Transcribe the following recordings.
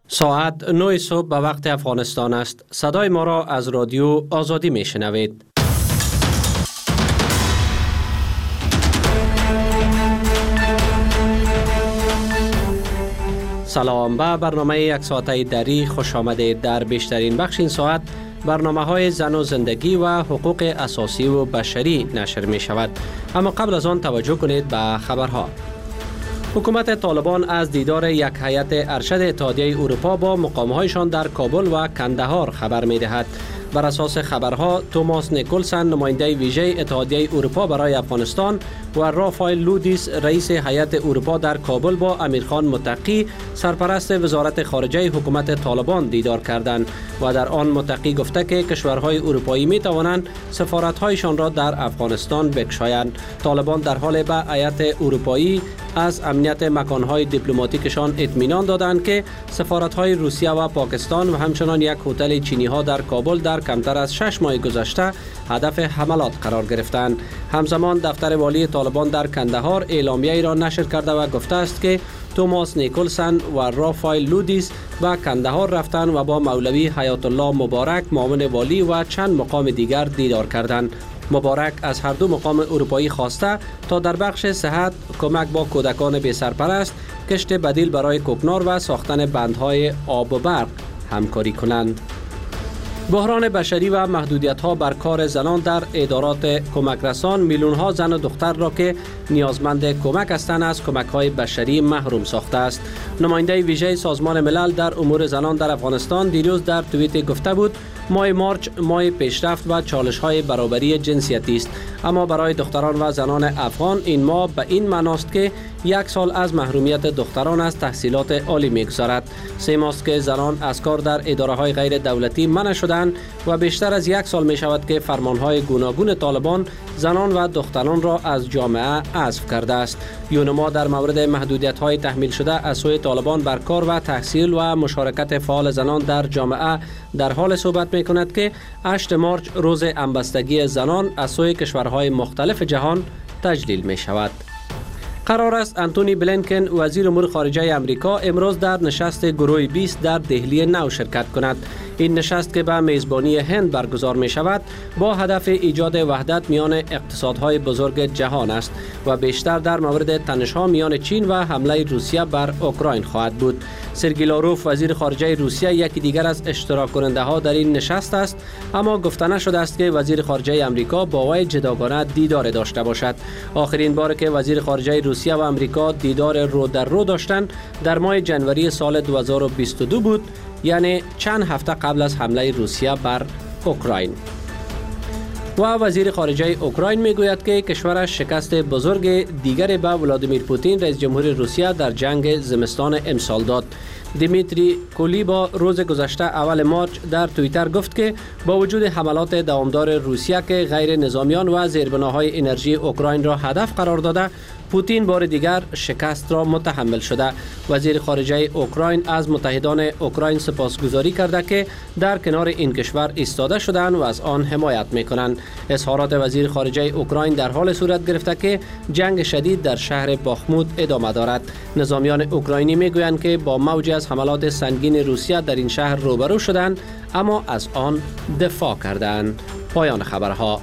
ساعت 9 صبح به وقت افغانستان است. صدای ما را از رادیو آزادی می شنوید. سلام، به برنامه یک ساعته دری خوش آمدید. در بیشترین بخش این ساعت برنامه های زن و زندگی و حقوق اساسی و بشری نشر می شود. اما قبل از آن توجه کنید به خبرها. حکومت طالبان از دیدار یک هیئت ارشد اتحادیه اروپا با مقامهایشان در کابل و کندهار خبر می دهد. بر اساس خبرها، توماس نیکولسن نماینده ویژه اتحادیه اروپا برای افغانستان و رافائل لودیس رئیس هیئت اروپا در کابل با امیرخان متقی سرپرست وزارت خارجه حکومت طالبان دیدار کردند و در آن متقی گفته که کشورهای اروپایی می توانند سفارت‌هایشان را در افغانستان بگشایند. طالبان در حال به هیئت اروپایی از امنیت مکانهای دیپلماتیکشان اطمینان دادند که سفارت‌های روسیه و پاکستان و همچنان یک هتل چینی‌ها در کابل در کمتر از 6 ماه گذشته هدف حملات قرار گرفتند. همزمان دفتر والی طالبان در کندهار اعلامیه‌ای را نشر کرده و گفته است که توماس نیکولسن و رافائل لودیس به کندهار رفتند و با مولوی حیات الله مبارک معاون والی و چند مقام دیگر دیدار کردند. مبارک از هر دو مقام اروپایی خواسته تا در بخش صحت، کمک با کودکان بی سرپرست، کشت بدیل برای کوکنار و ساختن بندهای آب و برق همکاری کنند. بحران بشری و محدودیت‌ها بر کار زنان در ادارات کمک رسان میلیون‌ها زن و دختر را که نیازمند کمک هستند از کمک‌های بشری محروم ساخته است. نماینده ویژه سازمان ملل در امور زنان در افغانستان دیروز در توییت گفته بود ماه مارچ ماه پیشرفت و چالش‌های برابری جنسیتی است، اما برای دختران و زنان افغان این ماه به این معناست که یک سال از محرومیت دختران از تحصیلات عالی می‌گذرد. 3 ماه است که زنان از کار در اداره‌های غیر دولتی منع شدند و بیشتر از 1 سال می‌شود که فرمان‌های گوناگون طالبان زنان و دختران را از جامعه حذف کرده است. یونما در مورد محدودیت‌های تحمیل شده از سوی طالبان بر کار و تحصیل و مشارکت فعال زنان در جامعه در حال صحبت می‌کند که 8 مارچ روز همبستگی زنان از سوی کشورهای مختلف جهان تجلیل می‌شود. قرار است انتونی بلینکن وزیر امور خارجه امریکا امروز در نشست گروه 20 در دهلی نو شرکت کند. این نشست که به میزبانی هند برگزار می شود با هدف ایجاد وحدت میان اقتصادهای بزرگ جهان است و بیشتر در مورد تنش‌ها میان چین و حمله روسیه بر اوکراین خواهد بود. سرگی لاروف وزیر خارجه روسیه یکی دیگر از اشتراک کننده ها در این نشست است، اما گفته نشده است که وزیر خارجه امریکا با وی جداگانه دیدار داشته باشد. آخرین بار که وزیر خارجه روسیه و امریکا دیدار رو در رو داشتند در ماه جنوری سال 2022 بود، یعنی چند هفته قبل از حمله روسیه بر اوکراین. و وزیر خارجه اوکراین میگوید که کشورش شکست بزرگ دیگری به ولادیمیر پوتین رئیس جمهور روسیه در جنگ زمستان امسال داد. دیمیتری کولیبا روز گذشته اول مارچ در توییتر گفت که با وجود حملات دوامدار روسیه که غیر نظامیان و زیربناهای انرژی اوکراین را هدف قرار داده، پوتین بار دیگر شکست را متحمل شده. وزیر خارجه اوکراین از متحدان اوکراین سپاسگزاری کرده که در کنار این کشور ایستاده شدند و از آن حمایت می‌کنند. اظهارات وزیر خارجه اوکراین در حال صورت گرفته که جنگ شدید در شهر باخموت ادامه دارد. نظامیان اوکراینی میگویند که با موجی از حملات سنگین روسیه در این شهر روبرو شدند، اما از آن دفاع کردند. پایان خبرها.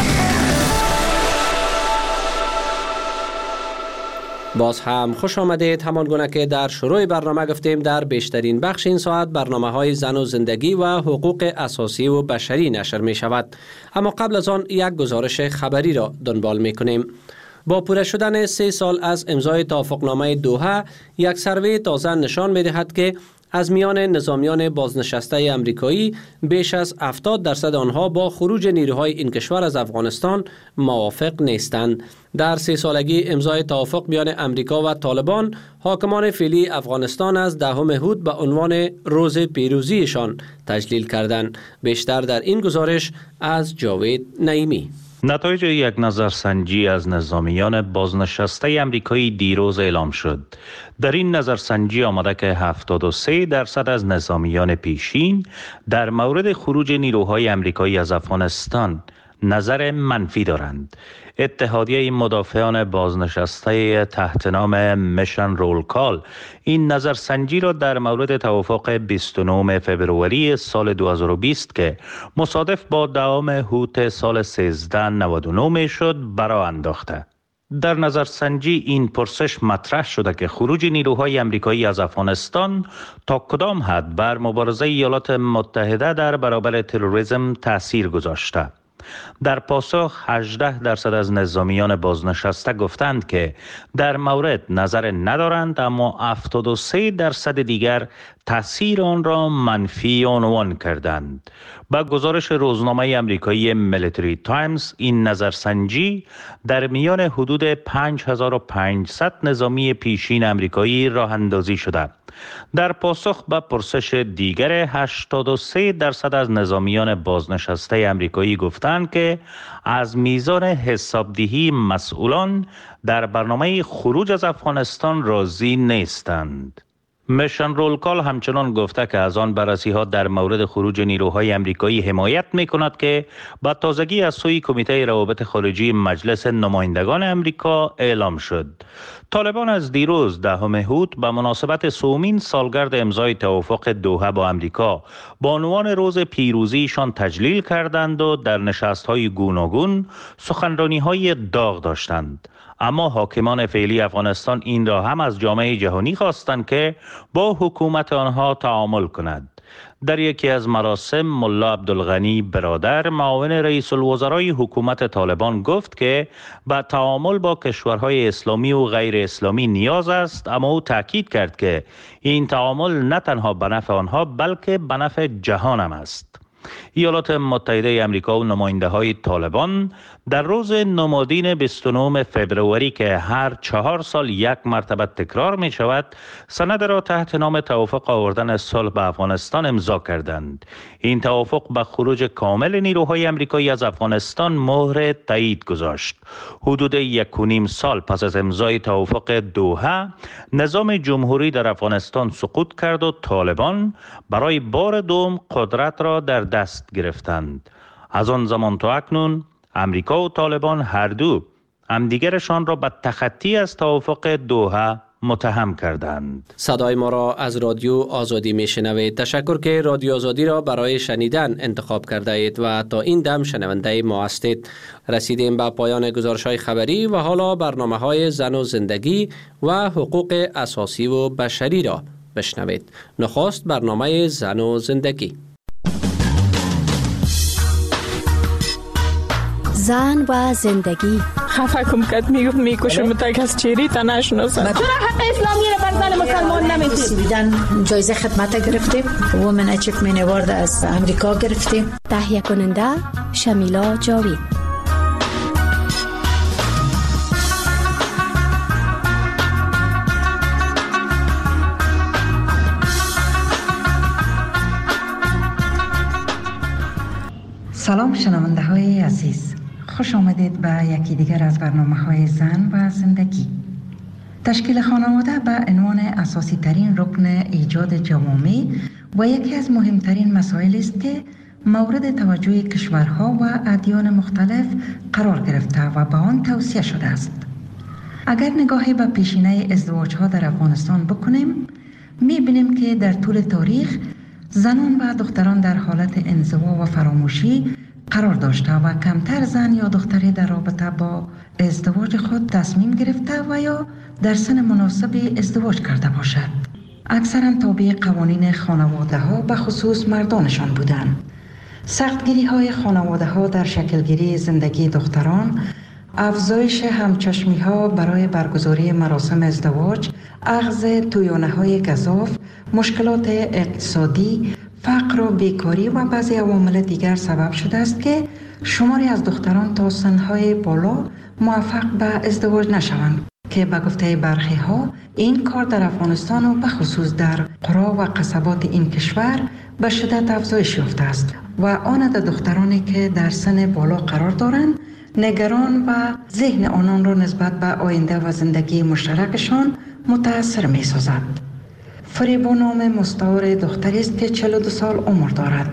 باز هم خوش آمدید. همان گونه که در شروع برنامه گفتیم در بیشترین بخش این ساعت برنامه های زن و زندگی و حقوق اساسی و بشری نشر می شود. اما قبل از آن یک گزارش خبری را دنبال می کنیم. با پوره شدن 3 سال از امضای توافقنامه دوحه، یک سروی تازه نشان می دهد که از میان نظامیان بازنشسته امریکایی بیش از 70% آنها با خروج نیروهای این کشور از افغانستان موافق نیستند. در 3 سالگی امضای توافق میان امریکا و طالبان، حاکمان فعلی افغانستان از 10 هود به عنوان روز پیروزیشان تجلیل کردند. بیشتر در این گزارش از جاوید نعیمی. نتایج یک نظرسنجی از نظامیان بازنشسته امریکایی دیروز اعلام شد. در این نظرسنجی آمده که 73% از نظامیان پیشین در مورد خروج نیروهای امریکایی از افغانستان نظر منفی دارند. اتحادیه مدافعان بازنشسته تحت نام میشن رول کال این نظرسنجی را در مورد توافق 29 فبروری سال 2020 که مصادف با دوام هوت سال 1399 شد برآ انداخته. در نظرسنجی این پرسش مطرح شده که خروج نیروهای امریکایی از افغانستان تا کدام حد بر مبارزه ایالات متحده در برابر تروریسم تأثیر گذاشته. در پاسخ 18% از نظامیان بازنشسته گفتند که در مورد نظر ندارند، اما 73% دیگر تأثیر آن را منفی عنوان کردند. با گزارش روزنامه امریکایی میلیتری تایمز این نظرسنجی در میان حدود 5500 نظامی پیشین امریکایی راه اندازی شده. در پاسخ به پرسش دیگر 83% از نظامیان بازنشسته امریکایی گفتند که از میزان حسابدهی مسئولان در برنامه خروج از افغانستان راضی نیستند. میشن رول کال همچنان گفته که از آن بررسی‌ها در مورد خروج نیروهای امریکایی حمایت می‌کند که با تازگی از سوی کمیته روابط خارجی مجلس نمایندگان امریکا اعلام شد. طالبان از دیروز 10 هوت به مناسبت 3مین سالگرد امضای توافق دوحه با امریکا با عنوان روز پیروزیشان تجلیل کردند و در نشست‌های گوناگون سخنرانی‌های داغ داشتند. اما حاکمان فعلی افغانستان این را هم از جامعه جهانی خواستند که با حکومت آنها تعامل کند. در یکی از مراسم ملا عبدالغنی برادر معاون رئیس الوزرای حکومت طالبان گفت که با تعامل با کشورهای اسلامی و غیر اسلامی نیاز است، اما او تاکید کرد که این تعامل نه تنها به نفع آنها بلکه به نفع جهان هم است. ایالات متحده امریکا و نماینده‌های طالبان در روز نمادین 29 فبروری که هر 4 سال یک مرتبه تکرار می شود، سند را تحت نام توافق آوردن صلح به افغانستان امضا کردند. این توافق به خروج کامل نیروهای امریکایی از افغانستان مهر تایید گذاشت. حدود 1.5 سال پس از امضای توافق دوحه، نظام جمهوری در افغانستان سقوط کرد و طالبان برای بار دوم قدرت را در دست گرفتند. از آن زمان تا اکنون امریکا و طالبان هر دو همدیگرشان را به تخطی از توافق دوحه متهم کردند. صدای ما را از رادیو آزادی میشنوید. تشکر که رادیو آزادی را برای شنیدن انتخاب کرده اید و تا این دم شنونده ما هستید. رسیدیم به پایان گزارش‌های خبری و حالا برنامه‌های زن و زندگی و حقوق اساسی و بشری را بشنوید. نخست برنامه زن و زندگی. زن و زندگی. خفه کم کد میکشم تا کس چیری تا نشناسم. چرا حق اسلامی را بر زن مسلمان نمیدید؟ سویدن جایزه خدمت گرفتیم. وومن اچیومنت اوارد از امریکا گرفتیم. تهیه کننده شمیلا جاوید. سلام شنونده های عزیز، خوش آمدید به یکی دیگر از برنامه‌های زن و زندگی. تشکیل خانواده به عنوان اساسی ترین رکن ایجاد جوامع و یکی از مهمترین مسائل است که مورد توجه کشورها و ادیان مختلف قرار گرفته و به آن توصیه شده است. اگر نگاهی به پیشینه ازدواج‌ها در افغانستان بکنیم، می‌بینیم که در طول تاریخ زنان و دختران در حالت انزوا و فراموشی قرار داشته و کمتر زن یا دختری در رابطه با ازدواج خود تصمیم گرفته و یا در سن مناسب ازدواج کرده باشد. اکثرا تابع قوانین خانواده ها به خصوص مردانشان بودند. سختگیری های خانواده ها در شکلگیری زندگی دختران، افزایش همچشمی ها برای برگزاری مراسم ازدواج، اخذ تویانه های گزاف، مشکلات اقتصادی، فقر و بیکاری و بعضی عوامل دیگر سبب شده است که شماری از دختران تا سنهای بالا موفق به ازدواج نشوند که به گفته برخی ها این کار در افغانستان و به خصوص در قرا و قصبات این کشور به شدت افزایش یافته است و آن عدد دخترانی که در سن بالا قرار دارند نگران و ذهن آنان را نسبت به آینده و زندگی مشترکشان متاثر می سازد. فریبا نام مستعار دختری است که 42 سال عمر دارد.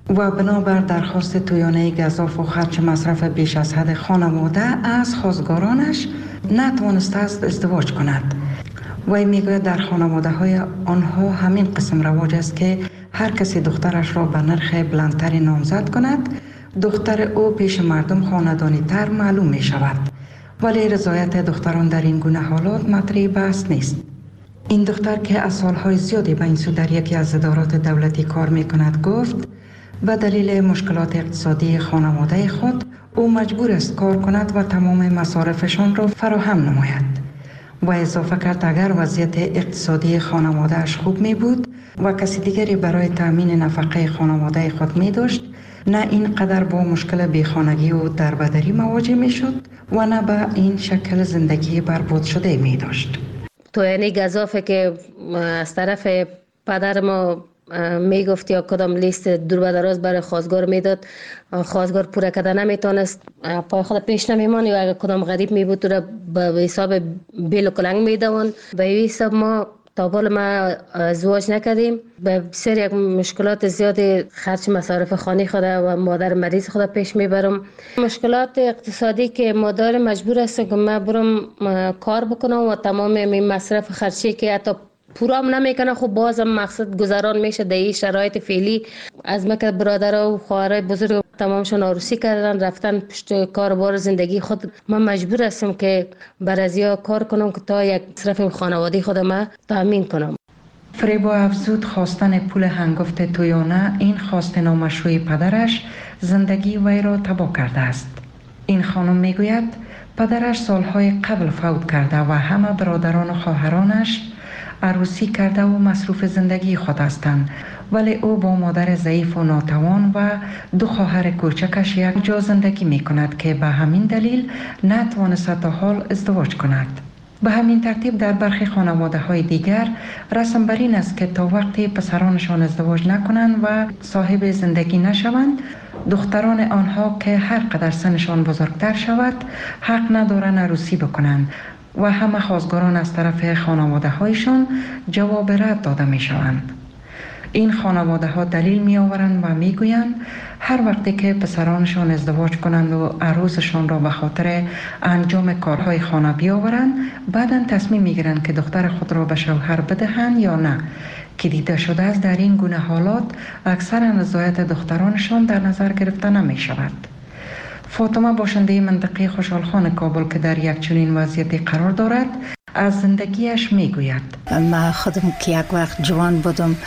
و بنابر درخواست تویانه گزاف و خرچ مصرف بیش از حد خانواده از خواستگارانش نتوانسته است ازدواج کند. وی میگوید در خانواده های آنها همین قسم رواج است که هر کسی دخترش را به نرخ بلندتری نامزد کند، دختر او پیش مردم خاندانی تر معلوم می شود. ولی رضایت دختران در این گونه حالات مطرح بحث نیست. این دختر که از سالهای زیادی به این سو در یکی از ادارات دولتی کار می کند گفت به دلیل مشکلات اقتصادی خانواده خود او مجبور است کار کند و تمام مصارفشان را فراهم نماید. و اضافه کرد اگر وضعیت اقتصادی خانوادهش خوب می بود و کسی دیگری برای تأمین نفقه خانواده خود می داشت، نه اینقدر با مشکل بیخانگی و دربدری مواجه می شد و نه به این شکل زندگی برباد شده می داشت. تویانی گزافه که از طرف پدر ما می گفت یا کدام لیست دور و دراز برای خواستگار میداد، خواستگار پوره کرده نمیتونست، پای خود پیش نمیمانی و اگر کدام غریب می بود را به حساب بیل و کلنگ میدوان. به این حساب ما تا بالا ما ازدواج نکردیم. به بسیار یک مشکلات زیادی خرچ مصارف خانه خود و مادر مریض خود پیش میبرم. مشکلات اقتصادی که مادر مجبور است که من برم کار بکنم و تمام این مصرف خرچی که حتی پورا هم نمیکنه، خب بازم مقصد گذران میشه در این شرایط فعلی. از مکه برادر و خواهرای بزرگ تمامشون عروسی کردن رفتن پشت کاربار زندگی خود. من مجبور هستم که بر ازیا کار کنم که تا یک مصرف خانوادگی خودم تامین کنم. فریب و افزود خواستن پول هنگفت تویانه این خواست نامشروع پدرش زندگی وی را تباه کرده است. این خانم میگوید پدرش سالهای قبل فوت کرده و همه برادران و خواهرانش عروسی کرده و مصروف زندگی خود هستند، ولی او با مادر ضعیف و ناتوان و 2 خواهر کوچکش یک جا زندگی می کند که به همین دلیل نتوانست تا حال ازدواج کند. به همین ترتیب در برخی خانواده های دیگر رسم بر این است که تا وقتی پسرانشان ازدواج نکنند و صاحب زندگی نشوند، دختران آنها که هر قدر سنشان بزرگتر شود حق ندارند عروسی بکنند و همه خواستگاران از طرف خانواده هایشان جواب رد داده می شوند. این خانواده ها دلیل می آورند و می گویند هر وقتی که پسرانشان ازدواج کنند و عروسشان را به خاطر انجام کارهای خانه بیاورند، بعداً تصمیم می گیرند که دختر خود را به شوهر بدهند یا نه، که دیده شده است در این گونه حالات اکثر رضایت دخترانشان در نظر گرفته نمی شود. فاطمه باشنده منطقه خوشحالخان کابل که در یک چنین وضعیتی قرار دارد از زندگیش میگوید من خودم که یک وقت جوان بودم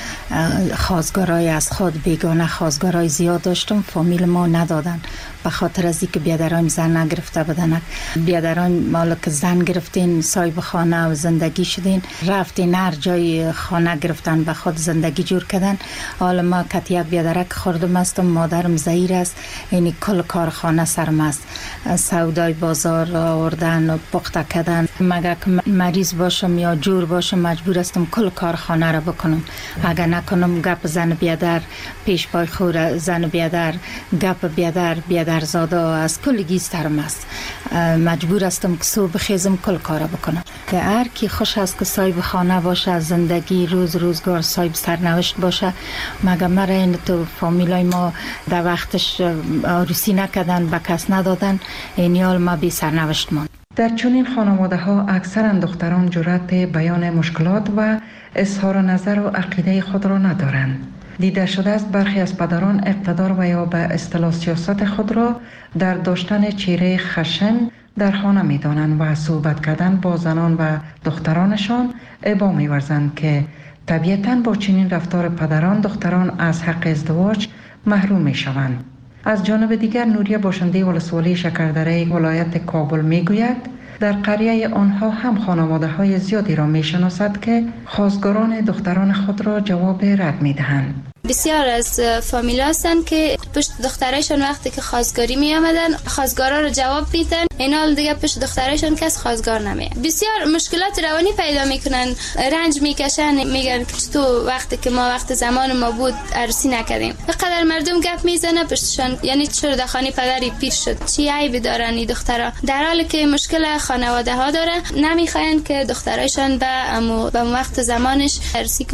خواستگارای از خود بیگانه خواستگارای زیاد داشتم، فامیل ما ندادن به خاطر از اینکه بیادران زن نگرفته بودن. بیادران مالا که زن گرفتین صاحب خانه و زندگی شدین، رفتین هر جای خانه گرفتن به خود زندگی جور کردن. حالا ما کت یک بیادرک خوردم استم، مادرم زهیر است، یعنی کل کارخانه سرم است، سودای بازار آوردن و پخته کردن. مگر که مریض باشم یا جور باشم مجبور استم کل کارخانه را بکنم. اگر نکنم گپ زن بیادر پیش پای خور، زن بیادر گپ بیادر زاده از کل گیسترم است. مجبور استم که صبح خیزم کل کارا بکنم. که هر کی خوش است که صاحب خانه باشه، زندگی روزگار صاحب سرنوشت باشه. مگر مرا این تو فامیلای ما در وقتش عروسی نکردن، به کس ندادن، این حال ما بی سرنوشت ماند. در چنین خانواده ها اکثرا دختران جرأت بیان مشکلات و اظهار نظر و عقیده خود را ندارند. دیده شده است برخی از پدران اقتدار و یا به اصطلاح سیاست خود را در داشتن چهره خشن در خانه می دانند و صحبت کردن با زنان و دخترانشان ابا می ورزند که طبیعتاً با چنین رفتار پدران دختران از حق ازدواج محروم می شوند. از جانب دیگر نوریه باشنده ولسوالی شکردره ولایت کابل می گوید در قریه آنها هم خانواده های زیادی را می شناسد که خواستگاران دختران خود را جواب رد می دهند. بسیار از فامیل هستند که پشت دخترایشان وقتی که خواستگاری می آمدن خواستگارا رو جواب میدن، این حال دیگه پشت دخترایشان کس خواستگار نمیاد. بسیار مشکلات روانی پیدا میکنن، رنج میکشن، میگن که تو وقتی که ما وقت زمان ما بود عروسی نکردیم. بقدر مردم گپ میزنه پشتشان، یعنی چرا دخانی پدری پیر شد، چی عیبی دارن این دخترا، در حالی که مشکل خانواده ها داره، نمیخواین که دخترایشان به وقت زمانش عروسی کنه.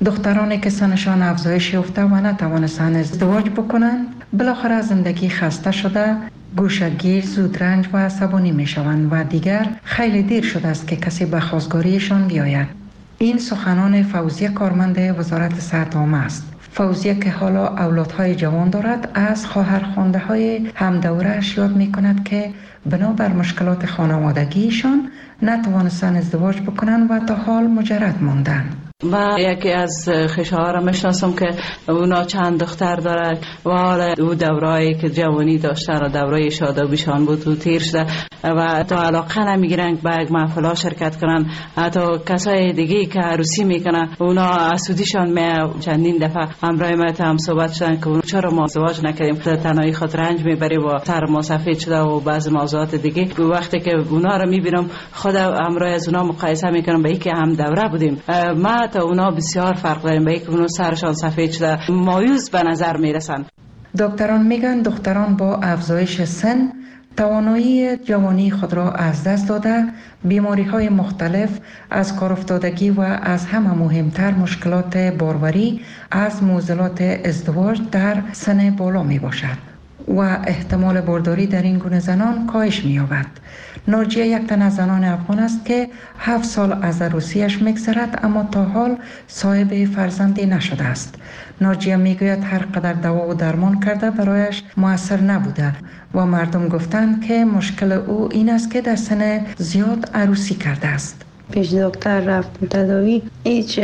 دخترانی که سنشان افزایش یافته و نتوانستند ازدواج بکنند بالاخره زندگی خسته شده، گوشه‌گیر، زودرنج و عصبانی می شوند و دیگر خیلی دیر شده است که کسی به خواستگاریشان بیاید. این سخنان فوزیه کارمند وزارت صحت عامه است. فوزیه که حالا اولادهای جوان دارد از خواهرخوانده همدوره‌اش یاد می کند که بنابر مشکلات خانوادگیشان نتوانستند ازدواج بکنند و تا حال مجرد ماندند. ما یکی از خشاها میشناسم که اونا چند دختر داره و حالا او دورایی که جوانی داشتن و دورای شادابیشان بود و تیر شده و تا علاقه نمیگیرن به یک محفل شرکت کنن. حتی کسای دیگه که عروسی میکنن اونا اسودیشان می چندین دفعه همراه ما هم صحبت شدن که چرا ما ازدواج نکردیم، تنهایی خود رنج میبری و سر ما سفید شده و بعضی موضوعات دیگه. وقتی که اونا رو میبینم خود همراه از اونا مقایسه میکنم به اینکه هم دوره بودیم، ما تا اونا بسیار فرق داریم، به اینکه اونا سرشان سفید شده مایوس به نظر میرسن. دکتران میگن دختران با افزایش سن توانایی جوانی خود را از دست داده، بیماری‌های مختلف از کار افتادگی و از همه مهمتر مشکلات باروری از معضلات ازدواج در سن بالا می باشد و احتمال بارداری در این گونه زنان کاهش می‌یابد. ناجیه یک تن از زنان افغان است که 7 سال از عروسیش می‌گذرد اما تا حال صاحب فرزندی نشده است. ناجیه میگوید هر قدر دوا و درمان کرده برایش مؤثر نبوده و مردم گفتند که مشکل او این است که در سن زیاد عروسی کرده است. پیش دکتر رفت تداوی، هیچ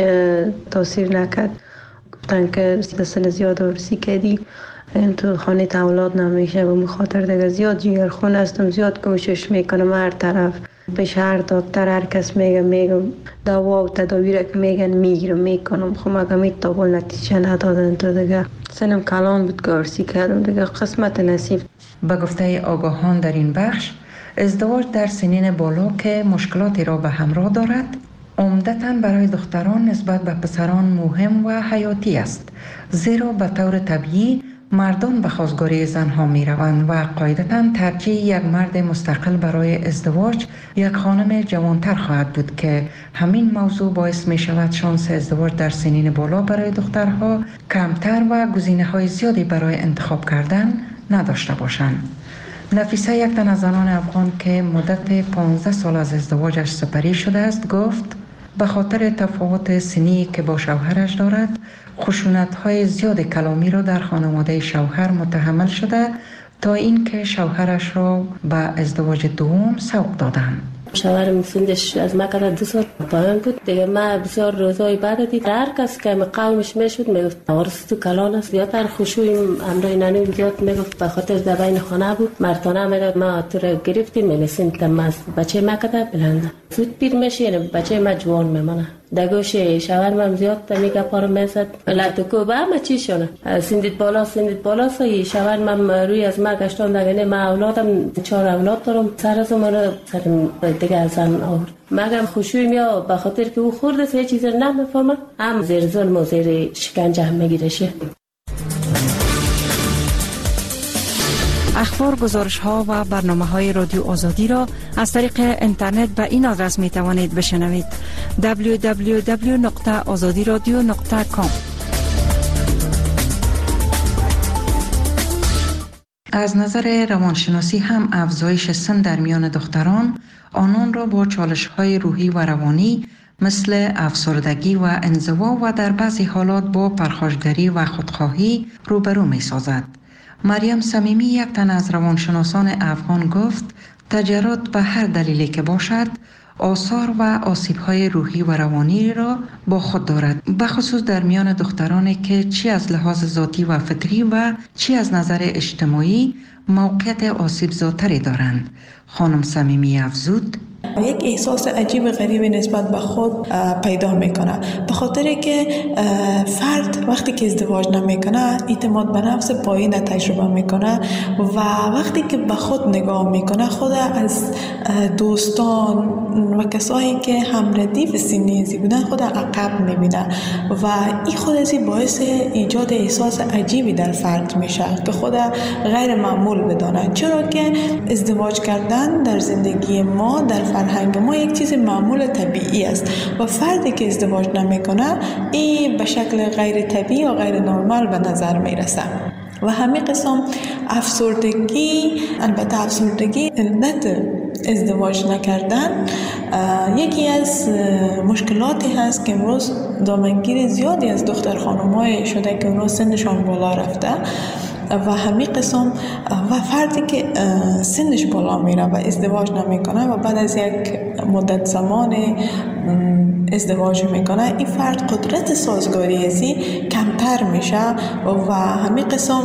تاثیر نکرد. گفتن که در سن زیاد عروسی کردی این تو خانه اولاد نمیشه و مخاطر دیگه زیاد جیگرخون هستم، زیاد کوشش میکنم هر طرف پیش هر دکتر هر کس میگم دوا و تداوی را که میگن میگیرم میکنم، خب مگه میتابل نتیجه ندادن تو دیگه سنم کلان بود که عروسی کردم دیگه قسمت نصیب. به گفته آگاهان در این بخش ازدواج در سنین بالا که مشکلاتی را به همراه دارد عمدتاً برای دختران نسبت به پسران مهم و حیاتی است، زیرا به طور طبیعی مردان به خواستگاری زنها می روند و قاعدتاً ترجیح یک مرد مستقل برای ازدواج یک خانم جوانتر خواهد بود که همین موضوع باعث می شود شانس ازدواج در سنین بالا برای دخترها کمتر و گزینه‌های زیادی برای انتخاب کردن نداشته باشند. نفیسه یک تن از زنان افغان که مدت 15 سال از ازدواجش سپری شده است گفت به خاطر تفاوت سنی که با شوهرش دارد خشونت‌های زیاد کلامی را در خانواده شوهر متحمل شده تا اینکه شوهرش را به ازدواج دوم سوق دادند. شوهرم سنش از ما کده 2 سال پایان بود دیگه. ما بسیار روزهای بعد دید هر کس که قومش میشد میگفت عروس تو کلان است، زیادتر خشوع امرای ننه زیاد میگفت به خاطر در بین خانه بود. مردانه میگفت ما تو را گرفتیم میرسیم تماس بچه ما کده بلنده زود پیر میشه، یعنی بچه ما جوان میمونه. دگوش شوهرم زیاد میگه پارو میزد لاتو با ما چی شونه سندید بالا سوی شوهرم روی از ما گشتان دگنه ما اولادم 4 اولاد دارم سر از ما سر دیگه زن آورد. مگم خوشوی میا به خاطر که او خورده سه چیز نمیفهمه هم زیر ظلم و زیر شکنجه هم میگیرشه. اخبار، گزارش ها و برنامه های رادیو آزادی را از طریق اینترنت به این آدرس می توانید بشنوید: www.azadiradio.com. از نظر روانشناسی هم افزایش سن در میان دختران آنان را با چالش‌های روحی و روانی مثل افسردگی و انزوا و در بعضی حالات با پرخاشگری و خودخواهی روبرو می‌سازد. مریم صمیمی یک تن از روانشناسان افغان گفت تجرد به هر دلیلی که باشد آثار و آسیب‌های روحی و روانی را با خود دارد، بخصوص در میان دخترانی که چی از لحاظ ذاتی و فطری و چی از نظر اجتماعی موقعیت آسیب زاتری دارند. خانم صمیمی افزود یک احساس عجیب غریبی نسبت به خود پیدا میکنه، به خاطر که فرد وقتی که ازدواج نمیکنه اعتماد به نفس پایین تجربه میکنه و وقتی که به خود نگاه میکنه خود از دوستان و کسایی که هم ردیف سنی ازی بودن خود عقب میبینه و این خود ازی باعث ایجاد احساس عجیبی در فرد میشه که خود غیر معمول بدانه، چرا که ازدواج کردن در زندگی ما در فرهنگ ما یک چیز معمول طبیعی است و فردی که ازدواج نمیکنه این به شکل غیر طبیعی و غیر نرمال به نظر میرسه. و همین قسم افسردگی، البته افسردگی علت ازدواج نکردن یکی از مشکلاتی هست که امروز دامنگیر زیادی از دختر خانم‌های شده که امروز سنشان بالا رفته و همین قسم و فردی که سنش بالا میره و ازدواج نمیکنه و بعد از یک مدت زمان ازدواج میکنه، این فرد قدرت سازگاری ازی کمتر میشه و همین قسم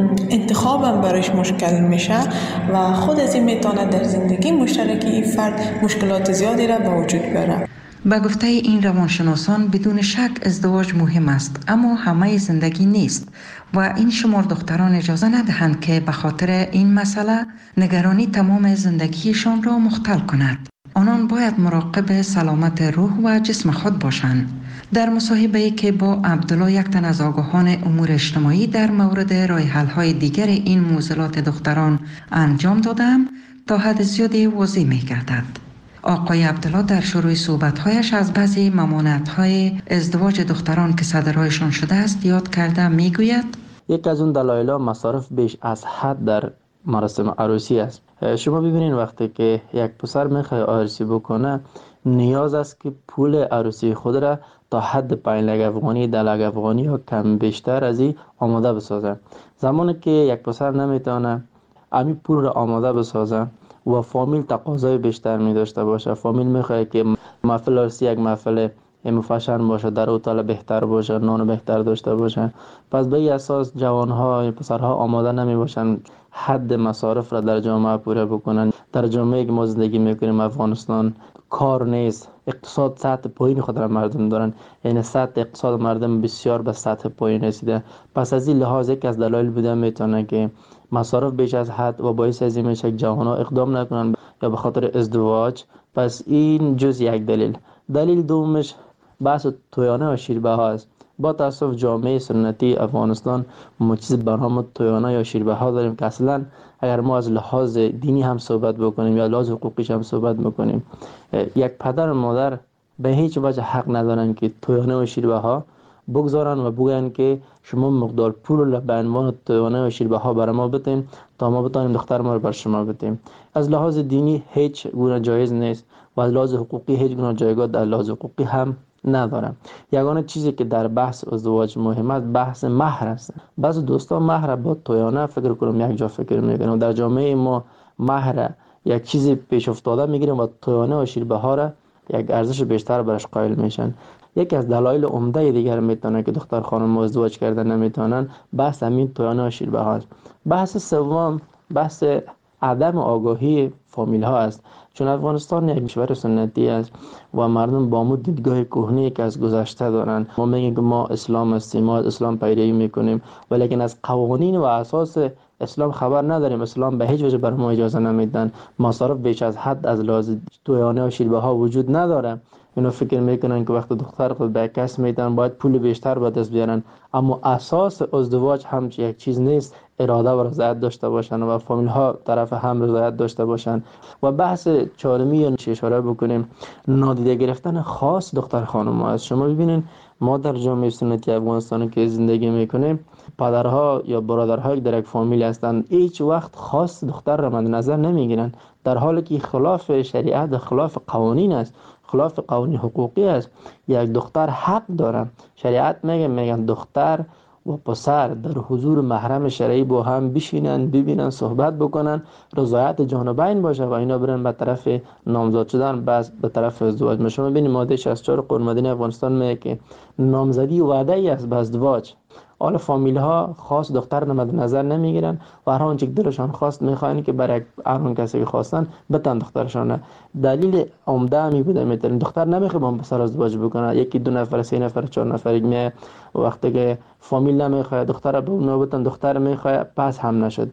انتخابم برایش مشکل میشه و خود از این میتونه در زندگی مشترکی این فرد مشکلات زیادی را به وجود بیاره. به گفته این روانشناسان بدون شک ازدواج مهم است، اما همه زندگی نیست و این شمار دختران اجازه ندهند که به خاطر این مسئله نگرانی تمام زندگیشان را مختل کند. آنان باید مراقب سلامت روح و جسم خود باشند. در مصاحبه‌ای که با عبدالله، یک تن از آگاهان امور اجتماعی، در مورد راه حل‌های دیگر این معضلات دختران انجام دادم، تا حد زیادی واضح می‌گردد. آقای عبدالله در شروع صحبت‌هایش از بعضی ممانعت‌های ازدواج دختران که صدرهایشان شده است یاد کرده می‌گوید: یک از اون دلایل مصارف بیش از حد در مراسم عروسی است. شما ببینید وقتی که یک پسر میخواد عروسی بکنه، نیاز است که پول عروسی خود را تا حد 5 لک افغانی، 10 لک افغانی یا کم بیشتر از این آماده بسازه. زمانی که یک پسر نمیتونه همین پول را آماده بسازه و فامیل تقاضای بیشتر می داشته باشه، فامیل میخواد که محفل عروسی یک محفل فشن باشه، در هتل بهتر باشه، نان بهتر داشته باشه، پس به این اساس جوانها، پسرها آماده نمی باشن حد مصارف را در جامعه پوره بکنن. در جامعه که ما زندگی میکنیم افغانستان کار نیست، اقتصاد سطح پایین خود را مردم دارن، یعنی سطح اقتصاد مردم بسیار به سطح پایین رسیده. پس از این لحاظ یک از دلایل بوده میتونه که مصارف بیش از حد و باعث از این میشه که جوانها اقدام نکنن یا به خاطر ازدواج. پس این جز یک دلیل. دلیل دومش بحث تویانه و شیربه ها است. با تاسف جامعه سنتی افغانستان ما چیز به نام تویانه یا شیربه ها داریم که اصلا اگر ما از لحاظ دینی هم صحبت بکنیم یا لحاظ حقوقیش هم صحبت بکنیم، یک پدر و مادر به هیچ وجه حق ندارن که تویانه و شیربه ها بگذارن و بگن که شما مقدار پول را به عنوان تویانه و شیربه ها برای ما بدین تا ما بتونیم دختر ما را بر شما بدیم. از لحاظ دینی هیچ گونه جایز نیست و از لحاظ حقوقی هیچ گونه جایگاه در لحاظ حقوقی هم ندارم. یگانه چیزی که در بحث ازدواج مهم است بحث مهر است. بعضی دوستان مهر با تویانه فکر کنم یک جا فکر میکنن. در جامعه ما مهر یک چیزی پیش افتاده میگیریم و تویانه و شیربه ها را یک ارزش بیشتر برش قائل میشن. یکی از دلایل عمده دیگر میتونه که دختر خانم ازدواج کردن نمیتونن بحث همین تویانه و شیربه ها است. بحث سوم بحث عدم آگاهی فامیل ها است. چون افغانستان یک کشور سنتی است و مردم با مو دیدگاه کهنه‌ای که از گذشته دارن. ما میگیم که ما اسلام هستیم، ما از اسلام پیروی میکنیم، ولیکن از قوانین و اساس اسلام خبر نداریم. اسلام به هیچ وجه بر ما اجازه نمیدن. مصارف بیش از حد از لحاظ تویانه و شیربه ها وجود نداره. اینا فکر میکنن که وقتی دختر خود به کس میدن باید پول بیشتر به دست بیارن، اما اساس ازدواج هم یک چیز نیست. اراده و رضایت داشته باشن و فامیل ها طرف هم رضایت داشته باشن. و بحث چهارمی اشاره بکنیم نادیده گرفتن خاص دختر خانم ها است. شما ببینید ما در جامعه سنتی افغانستان که زندگی میکنیم، پدرها یا برادرها در یک فامیل هستند، هیچ وقت خاص دختر را مد نظر نمیگیرن، در حالی که خلاف شریعت، خلاف قوانین است، خلاف قوانین حقوقی است. یک دختر حق داره. شریعت میگن دختر و پسر در حضور محرم شرعی با هم بشینن، ببینن، صحبت بکنن، رضایت جانبین باشه و اینا برن به طرف نامزد شدن، بعد به طرف ازدواج. شما ببینید ماده 64 قانون مدنی افغانستان میگه که نامزدی وعده ای است به ازدواج. حالا فامیل ها خاص دختر را مد نظر نمیگیرن و هر آنچه دلشان خواست میخواین که برای هر کسی که خواستن بتن دخترشان. دلیل عمده می بوده میتونن دختر نمیخواد با پسر ازدواج بکنه، یکی دو نفر، سه نفر، چهار نفر میه، وقتی که فامیل نمیخواد دختر به اون بتن، دختر میخواد پس هم نشد،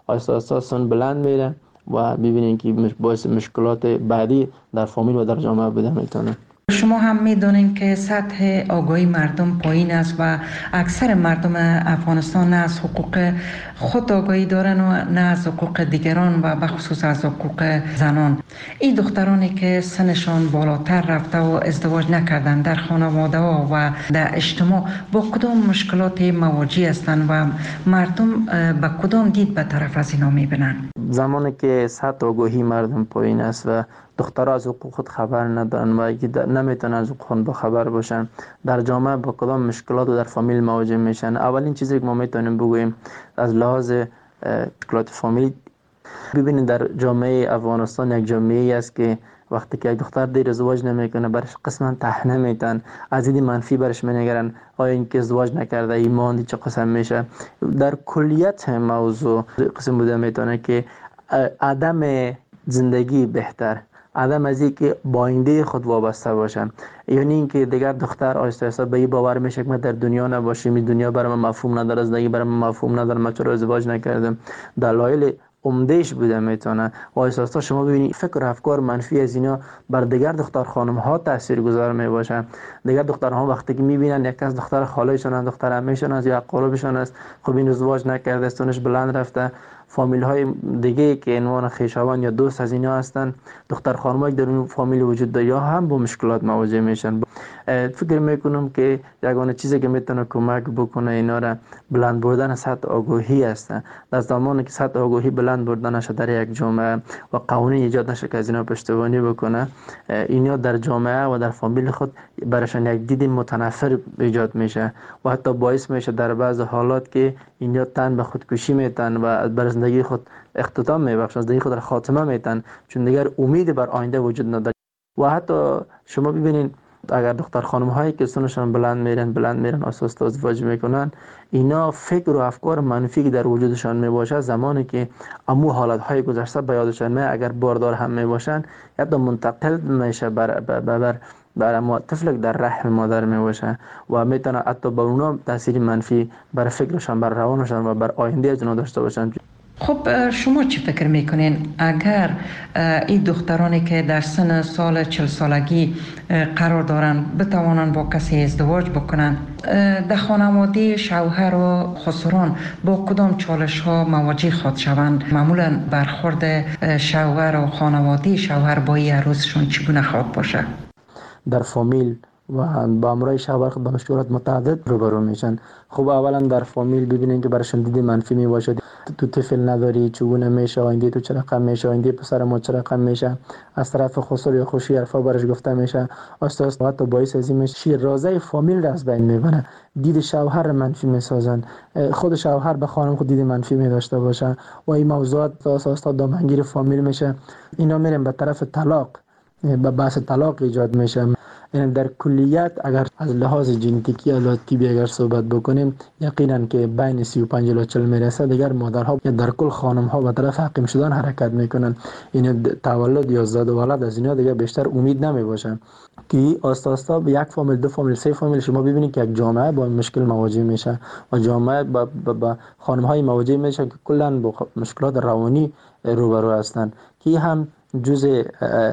اساسا بلند میره و ببینین که باعث مشکلات بعدی در فامیل و در جامعه بوده میتونه. شما هم میدونین که سطح آگاهی مردم پایین است و اکثر مردم افغانستان نه از حقوق خود آگاهی دارن و نه از حقوق دیگران و بخصوص از حقوق زنان. این دخترانی که سنشان بالاتر رفته و ازدواج نکردن در خانواده ها و در اجتماع با کدام مشکلات مواجه هستند و مردم به کدام دید به طرف از اینا میبینن؟ زمانی که سطح آگاهی مردم پایین است و دخترها از حقوق خود خبر ندارن و نمیتونن از حقوق خود خبر باشن، در جامعه با کدام مشکلات و در فامیل مواجه میشن. اولین چیزی که ما میتونیم بگوییم از لحاظ مشکلات فامیل، ببینید در جامعه افغانستان یک جامعه است که وقتی که یک دختر دیر ازدواج نمیکنه برش قسما طحنه میتن، از دید منفی برش مینگرن، آیا این که ازدواج نکرده ایمان چه قسم میشه. در کلیت موضوع قسم بوده میتونه که عدم زندگی بهتر، عدم از این که با آینده خود وابسته باشن، یعنی اینکه دیگر دختر آهسته آهسته به این باور میشه که من در دنیا نباشم، این دنیا برام مفهوم نداره، زندگی برام مفهوم نداره، من چرا ازدواج نکردم. دلایل عمدهش بوده میتونه و آهسته شما ببینید فکر و افکار منفی از اینا بر دیگر دختر خانم ها تاثیرگذار میباشن. دیگر دخترها وقتی که میبینن یک از دختر خالهشون، دختر عمهشون از یا قربشون است، خب این ازدواج نکرده، استونش بلند رفته، فامیل های دیگه که عنوان خویشاوند یا دوست از اینا هستن، دختر خانمایی در اون فامیل وجود داره، یا هم با مشکلات مواجه میشن. فکر میکنم که یگانه چیزی که میتونه کمک بکنه اینا را بلند بردن سطح آگاهی است. در زمانی که سطح آگاهی بلند بردن نشه در یک جامعه و قوانین ایجاد نشه که از اینا پشتیبانی بکنه، اینا در جامعه و در فامیل خود براشون یک دید متنفر ایجاد میشه و حتی باعث میشه در بعض حالات که اینا تن به خودکشی میتن و بر زندگی خود اختتام میبخشن، زندگی خود را خاتمه میتن، چون دیگر امید بر آینده وجود نداره. و حتی شما ببینین اگر دختر خانم هایی که سنشان بلند میرن اساس ازدواج میکنن، اینا فکر و افکار منفی که در وجودشان میباشه زمانی که امو حالت های گذشته به یادشان میاد، اگر باردار هم میباشن یا منتقل میشه بر طفل در رحم مادر میباشه و میتونه حتی به اونا تاثیر منفی بر فکرشان، بر روانشان و بر آینده از اونا داشته باشن. خب شما چی فکر میکنین اگر این دخترانی که در سن سال 40 سالگی قرار دارن بتوانن با کسی ازدواج بکنن، در خانواده شوهر و خسران با کدام چالش ها مواجه خواهد شوند؟ معمولا برخورد شوهر و خانواده شوهر با این عروسشون چگونه خواهد باشه؟ در فامیل و با امرای شوهر خود با مشکلات متعدد روبرو میشن. خب اولا در فامیل ببینین که براشون دید منفی میباشه، تو طفل نداری چگونه میشه، آینده تو چه رقم میشه، آینده پسر ما چه رقم میشه، از طرف خسر یا خوشی حرفا برش گفته میشه، آستا حتی باعث از این میشه شیرازه فامیل را از بین میبره، دید شوهر منفی میسازن، خود شوهر به خانم خود دید منفی میداشته باشه و این موضوعات آستا دامنگیر فامیل میشه. اینا میرن به طرف طلاق، به بحث طلاق ایجاد میشه. یعنی در کلیت اگر از لحاظ ژنتیکی یا طبی اگر صحبت بکنیم، یقینا که بین 35 الی 40 میرسه دیگر مادرها یا در کل خانم ها به طرف حقیم شدن حرکت میکنن. این تولد یا زاد و ولد از اینا دیگه بیشتر امید نمیباشن که آستا به یک فامیل، دو فامیل، سه فامیل شما ببینید که یک جامعه با مشکل مواجه میشه و جامعه با خانم های مواجه میشه که کلا با مشکلات روانی روبرو هستن که هم جزء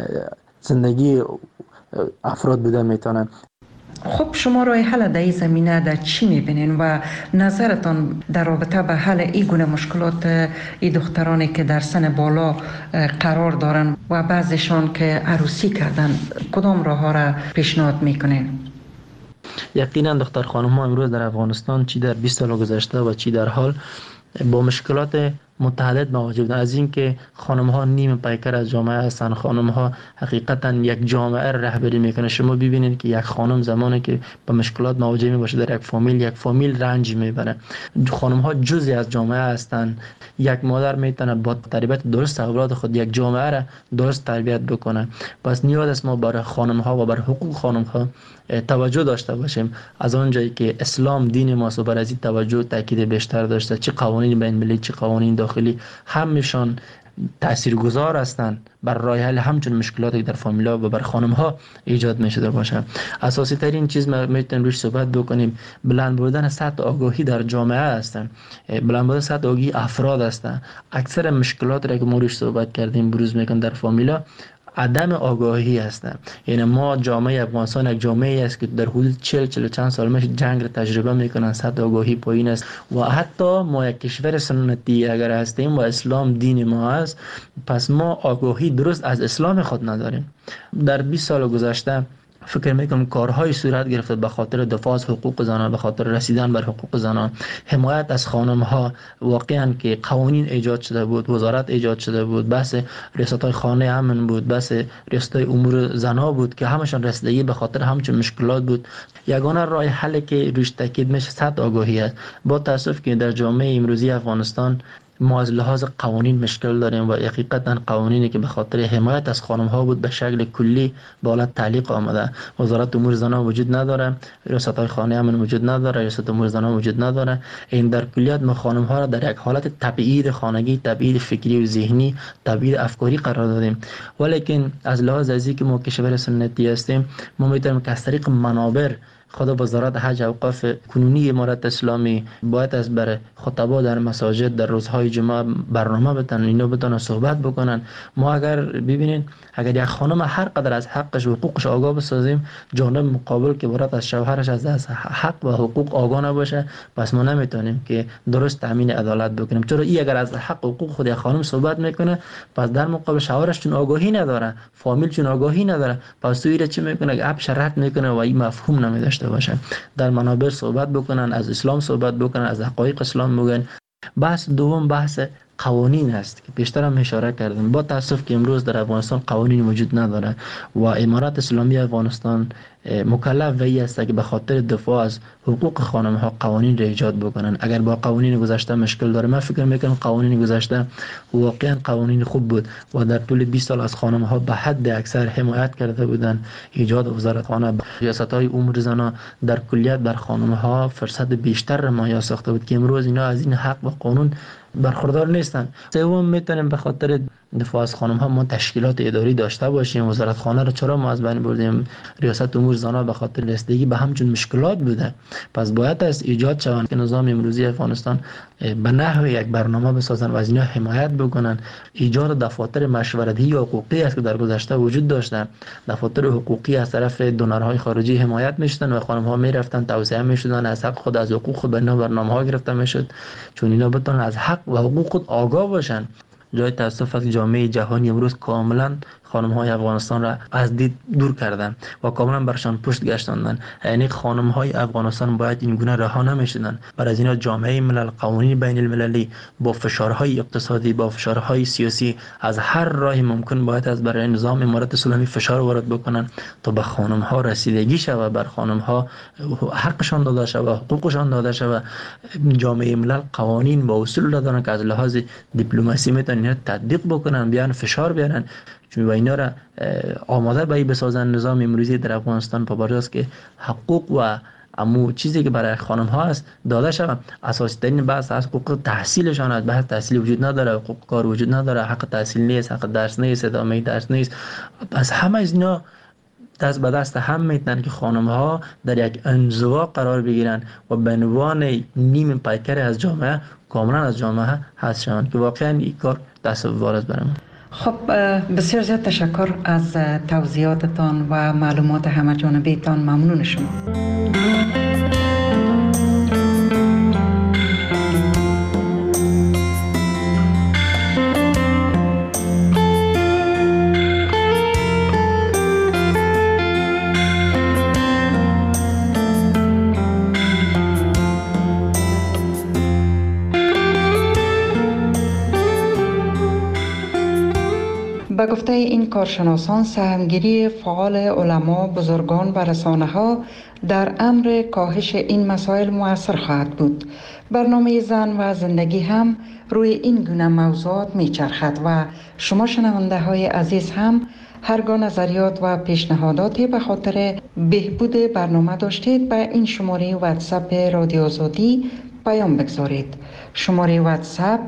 زندگی افراد بوده میتونن. خب شما راه حل در این زمینه در چی میبینین و نظرتان در رابطه به حل این گونه مشکلات این دخترانی که در سن بالا قرار دارن و بعضیشان که عروسی کردن، کدام راه ها را پیشنهاد میکنین؟ یقینا دختر خانم ها امروز در افغانستان چی در 20 سال گذشته و چی در حال با مشکلات متعدد مواجه بودن. از این که خانم ها نیم پیکر از جامعه هستن، خانم ها حقیقتا یک جامعه رهبری میکنه. شما ببینید که یک خانم زمانی که با مشکلات مواجه میباشه در یک فامیل رنج میبره. خانم ها جزئی از جامعه هستن. یک مادر میتونه با تربیت درست اولاد خود یک جامعه را درست تربیت بکنه. پس نیاز است ما برای خانم ها و بر حقوق خانم ها توجه داشته باشیم. از آنجایی که اسلام دین ماست و بر از این توجه تاکید بیشتر داشته، چه قوانین بین المللی چه قوانین داخلی همشان تاثیرگذار هستند بر راه حل همچون مشکلاتی در فامیلا و بر خانم ها ایجاد میشده باشه. اساسی ترین چیز ما میتونیم روش صحبت بکنیم بلند بردن سطح آگاهی در جامعه هستند، بلند بردن سطح آگاهی افراد هستند. اکثر مشکلات را که ما روش صحبت کردیم بروز میکنن در فامیلا عدم آگاهی هستند. یعنی ما جامعه افغانستان یک جامعه است که در حدود 40 چند سال میشه جنگ را تجربه میکنن، سطح آگاهی پایین است و حتی ما یک کشور سنتی اگر هستیم و اسلام دین ما است، پس ما آگاهی درست از اسلام خود نداریم. در 20 سال گذشته فکر میکنم کارهای صورت گرفته به خاطر دفاع از حقوق زنان، به خاطر رسیدن بر حقوق زنان، حمایت از خانم ها. واقعا که قوانین ایجاد شده بود، وزارت ایجاد شده بود، بحث ریاست های خانه امن بود، بحث ریاست های امور زنا بود که همشان رسیدگی به خاطر همچون مشکلات بود. یگانه راه حل که روش تاکید میشه سطح آگاهی است. با تاسف که در جامعه امروزی افغانستان ما از لحاظ قوانین مشکل داریم و حقیقتا قوانینی که به خاطر حمایت از خانم ها بود به شکل کلی به حالت تعلیق آمده. وزارت امور زنان وجود نداره، ریاست های خانه امن وجود نداره، ریاست امور زنان وجود نداره. این در کلیت ما خانم ها را در یک حالت تبعید خانگی، تبعید فکری و ذهنی، تبعید افکاری قرار دادیم. ولیکن از لحاظ ازی که ما کشور سنتی هستیم، ما میتونیم که از طریق منابر خود وزارت حج اوقاف کنونی امارت اسلامی باید از بر خطبا در مساجد در روزهای جمعه برنامه بتن، اینا بتونن صحبت بکنن. ما اگر ببینین اگر یک خانم هر قدر از حقش و حقوقش آگاه بسازیم، جانب مقابل که برات از شوهرش از حق و حقوق آگاه نباشه، پس ما نمیتونیم که درست تامین عدالت بکنیم. چرا این اگر از حق و حقوق خود یک خانم صحبت میکنه، پس در مقابل شوهرش چون آگاهی نداره، فامیل چون آگاهی نداره، پس تو چی میکنه؟ اپ شرط میکنه و این مفهوم نمیداشته باشه. در منابر صحبت بکنن، از اسلام صحبت بکنن، از حقایق اسلام بگن. بحث دوم بحث قوانین است که پیشتر هم اشاره کردم. با تاسف که امروز در افغانستان قوانین وجود نداره و امارت اسلامی افغانستان مکلف وی است که به خاطر دفاع از حقوق خانم ها قوانین را ایجاد بکنن. اگر با قوانین گذشته مشکل داره، من فکر میکنم قوانین گذشته واقعا قوانین خوب بود و در طول 20 سال از خانم ها به حد اکثر حمایت کرده بودن. ایجاد وزارت خانه، ریاست های امور زنان در کلیت بر خانم ها فرصت بیشتر را مهیا ساخته بود که امروز اینا از این حق و قانون برخوردار نیستن. سوم میتونیم به خاطر دفاع از خانم ها ما تشکیلات اداری داشته باشیم. وزارت خانه رو چرا ما از بین بردیم؟ ریاست امور زنان به خاطر رسیدگی به همچون مشکلات بوده. پس باید از ایجاد شوند که نظام امروزی افغانستان به نحو یک برنامه بسازن و از اینا حمایت بکنن. ایجاد دفاتر مشورتی حقوقی است که در گذشته وجود داشته. دفاتر حقوقی از طرف دونرهای خارجی حمایت میشدن و خانم ها میرفتن توسعه میشدن، از حق خود از حقوق خود به برنامه ها گرفته میشد، چون اینا بتونن از حق و حقوق خود آگاه باشن. جای تاسف است جامعه جهانی امروز کاملا خانم های افغانستان را از دید دور کردن و کاملا برشان پشت گشتاندن. یعنی خانم های افغانستان باید این گونه رها نمیشدن. برای از اینا جامعه ملل، قوانین بین المللی با فشارهای اقتصادی، با فشارهای سیاسی از هر راهی ممکن باید از برای نظام امارت اسلامی فشار وارد بکنن تا به خانم ها رسیدگی شود، بر خانم ها حقشان داده شود، حقوقشان داده شود. جامعه ملل قوانین با اصول دارن که از لحاظ دیپلماسی میتونن تطبیق بکنن، بیان فشار بیارن، چون و اینا را آماده به بسازن. نظام امروزی در افغانستان پابرجاست که حقوق و امو چیزی که برای خانم ها است داده شود. اساسی ترین بحث از حقوق تحصیلشان است. بحث تحصیل وجود نداره، حقوق کار وجود نداره، حق تحصیل نیست، حق درس نیست، ادامه درس نیست. از همه از اینا دست به دست هم میتونن که خانم ها در یک انزوا قرار بگیرن و به عنوان نیم پیکر از جامعه کاملا از جامعه حذف شوند که واقعا این کار تصور است برام. خب بسیار زیاد تشکر از توضیحاتتان و معلومات همه جانبیتان. ممنون شما. به گفته این کارشناسان، سهمگیری فعال علما، بزرگان و رسانه‌ها در امر کاهش این مسائل مؤثر خواهد بود. برنامه زن و زندگی هم روی این گونه موضوعات میچرخد و شما شنونده های عزیز هم هرگاه نظریات و پیشنهاداتی به خاطر بهبود برنامه داشتید به این شماره واتساپ رادیو آزادی پیام بگذارید. شماره واتساپ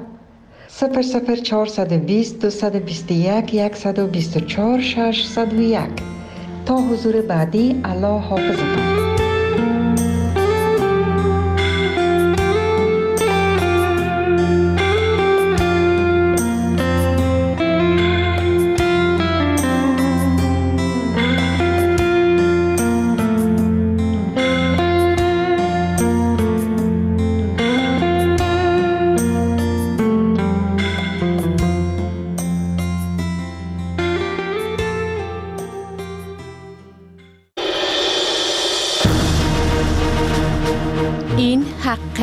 00420 221 124 601. تا حضور بعدی، الله حافظتان.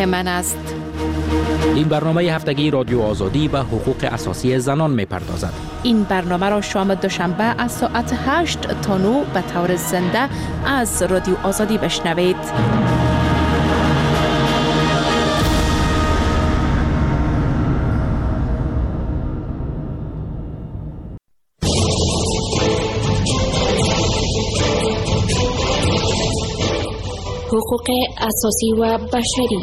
من است. این برنامه هفتگی رادیو آزادی و حقوق اساسی زنان می پردازد. این برنامه را شام دوشنبه از ساعت 8 تا 9 به طور زنده از رادیو آزادی بشنوید. حقوق اساسی و بشری.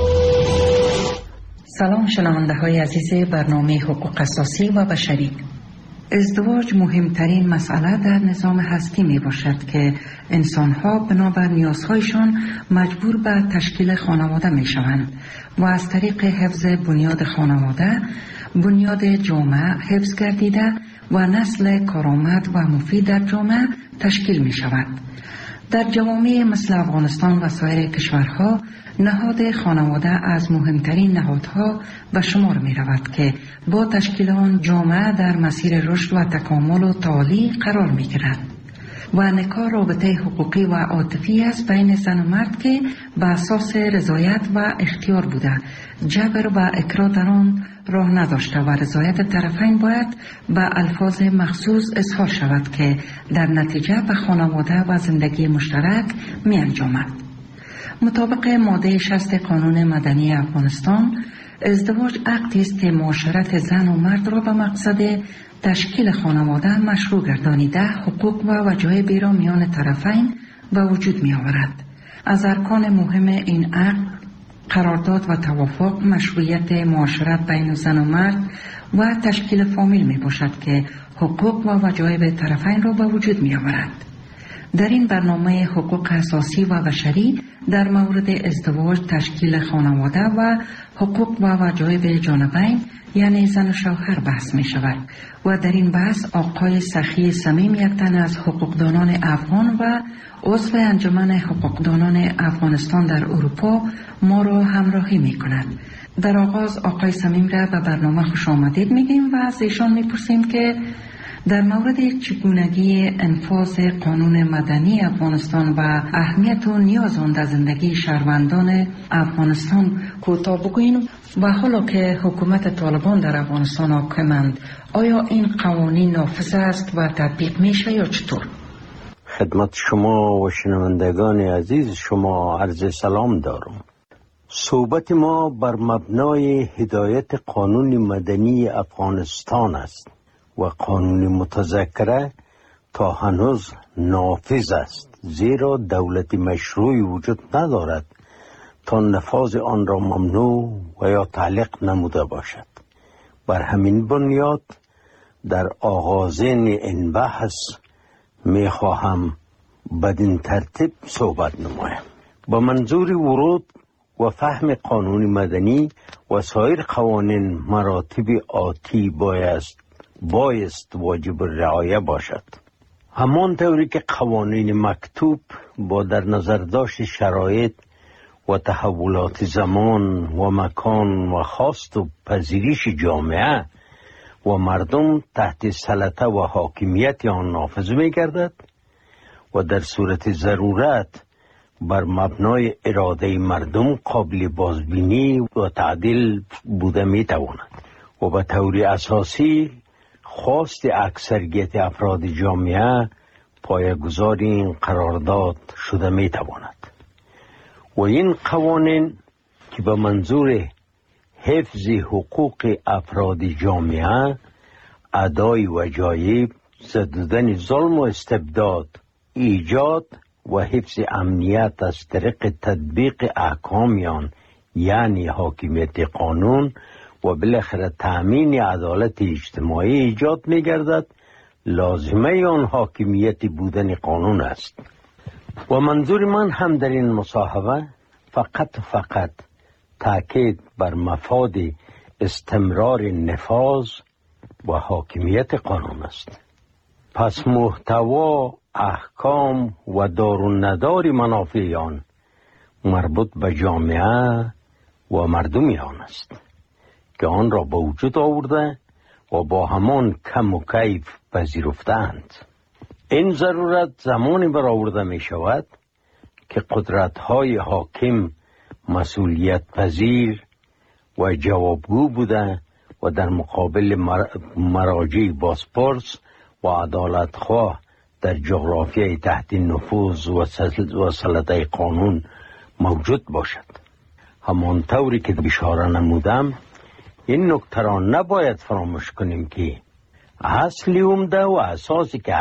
سلام شنونده های عزیز برنامه حقوق اساسی و بشری. ازدواج مهمترین مسئله در نظام هستی می باشد که انسان ها بنابر نیازهایشان مجبور به تشکیل خانواده می شوند و از طریق حفظ بنیاد خانواده بنیاد جامعه حفظ گردیده و نسل کارآمد و مفید در جامعه تشکیل می شود. در جوامع مثل افغانستان و سایر کشورها نهاد خانواده از مهمترین نهادها به شمار می رود که با تشکیل آن جامعه در مسیر رشد و تکامل و تعالی قرار می گیرد و نکاح رابطه حقوقی و عاطفی است بین زن و مرد که به اساس رضایت و اختیار بوده، جبر و اکراه در آن راه نداشته و رضایت طرفین باید به الفاظ مخصوص اظهار شود که در نتیجه به خانواده و زندگی مشترک می انجامد. مطابق ماده 60 قانون مدنی افغانستان، ازدواج عقدی است که معاشرت زن و مرد را به مقصد تشکیل خانواده مشروع گردانیده حقوق و وجایبی را میان طرفین به وجود می آورد. از ارکان مهم این عقد قرارداد و توافق، مشروعیت معاشرت بین زن و مرد و تشکیل فامیل می باشد که حقوق و وجایب طرفین را به وجود می آورد. در این برنامه حقوق اساسی و بشری در مورد ازدواج، تشکیل خانواده و حقوق و وجایب جانبین یعنی زن و شوهر بحث می شود و در این بحث آقای سخی صمیم، یک تن از حقوقدانان افغان و عضو انجمن حقوقدانان افغانستان در اروپا ما را همراهی می کند. در آغاز آقای صمیم را به برنامه خوش آمدید میگیم و از ایشان میپرسیم که در مورد چگونگی انفاذ قانون مدنی افغانستان و اهمیت و نیاز آن در زندگی شهروندان افغانستان کوتاه بگوییم و حالا که حکومت طالبان در افغانستان حاکمند، آیا این قوانین نافذ است و تطبیق میشه یا چطور؟ خدمت شما و شنوندگان عزیز شما عرض سلام دارم. صحبت ما بر مبنای هدایت قانون مدنی افغانستان است و قانون متذکره تا هنوز نافذ است، زیرا دولت مشروعی وجود ندارد تا نفاذ آن را ممنوع و یا تعلیق نموده باشد. بر همین بنیاد در آغازین این بحث می خواهم بدین ترتیب صحبت نمایم. با منظور ورود و فهم قانون مدنی و سایر قوانین مراتب آتی بایست واجب رعایه باشد. همان طوری که قوانین مکتوب با در نظر داشت شرایط و تحولات زمان و مکان و خواست و پذیرش جامعه و مردم تحت سلطه و حاکمیت آن نافذ می گردد و در صورت ضرورت بر مبنای اراده مردم قابل بازبینی و تعدیل بوده می تواند و به طور اساسی خواست اکثریت افراد جامعه پایه‌گذار این قرارداد شده می تواند و این قوانین که به منظور حفظ حقوق افراد جامعه، ادای وجایب، زدودن ظلم و استبداد، ایجاد و حفظ امنیت از طریق تطبیق احکامیان یعنی حاکمیت قانون و بالاخره تأمین عدالت اجتماعی ایجاد می گردد، لازمه آن حاکمیت بودن قانون است. و منظور من هم در این مصاحبه فقط تاکید بر مفاد استمرار نفاذ و حاکمیت قانون است. پس محتوا، احکام و دار و ندار منافع آن مربوط به جامعه و مردم آن است که آن را به وجود آورده و با همان کم و کیف پذیرفتند. این ضرورت زمانی برآورده می شود که قدرت‌های حاکم مسئولیت پذیر و جوابگو بوده و در مقابل مراجع بازپرس و عدالتخواه در جغرافیای تحت نفوذ و سلطه قانون موجود باشد. همانطوری که اشاره نمودم، این نکته را نباید فراموش کنیم که اصلی عمده و اساسی که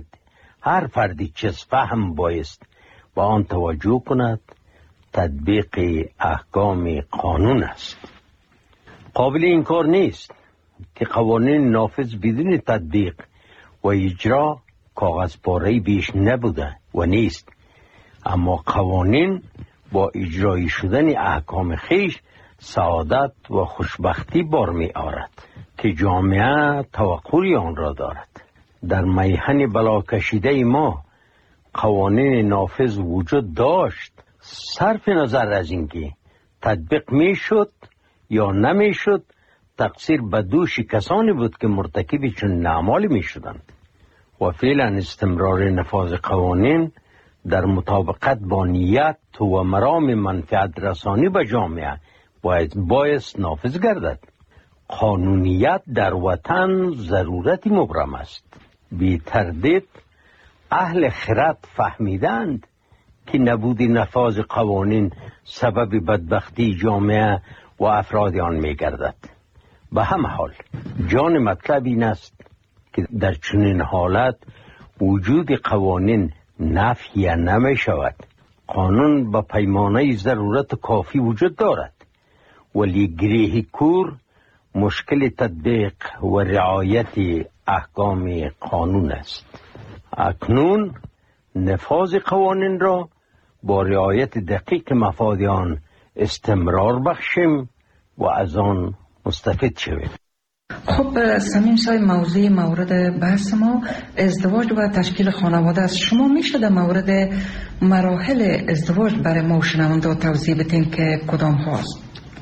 هر فردی چیز فهم بایست با آن توجه کند تطبیق احکام قانون است. قابل انکار نیست که قوانین نافذ بدون تطبیق و اجرا کاغذ پاره بیش نبوده و نیست، اما قوانین با اجرایی شدن احکام خیش سعادت و خوشبختی بار می آورد که جامعه توقعی آن را دارد. در میهن بلا کشیده ما قوانین نافذ وجود داشت، صرف نظر از اینکه تطبیق می شد یا نمی شد، تقصیر به دوش کسانی بود که مرتکب چون اعمالی می شدند و فعلا استمرار نفاذ قوانین در مطابقت با نیت و مرام منفعت رسانی به جامعه باید نافذ گردد. قانونیت در وطن ضرورتی مبرم است. بی تردید اهل خرد فهمیدند که نبود نفاذ قوانین سبب بدبختی جامعه و افراد آن می گردد. به همه حال جان مطلب این است که در چنین حالت وجود قوانین نفی نمی شود. قانون به پیمانه ضرورت کافی وجود دارد، ولی گریه کور مشکل تطبیق و رعایت احکام قانون است. اکنون نفاذ قوانین را با رعایت دقیق مفاد آن استمرار بخشیم و از آن مستفید شویم. خب سمیم صاحب، موضوع مورد بحث ما ازدواج و تشکیل خانواده است. شما میشه در مورد مراحل ازدواج برای ما شنونده توضیح بدین که کدام هاست؟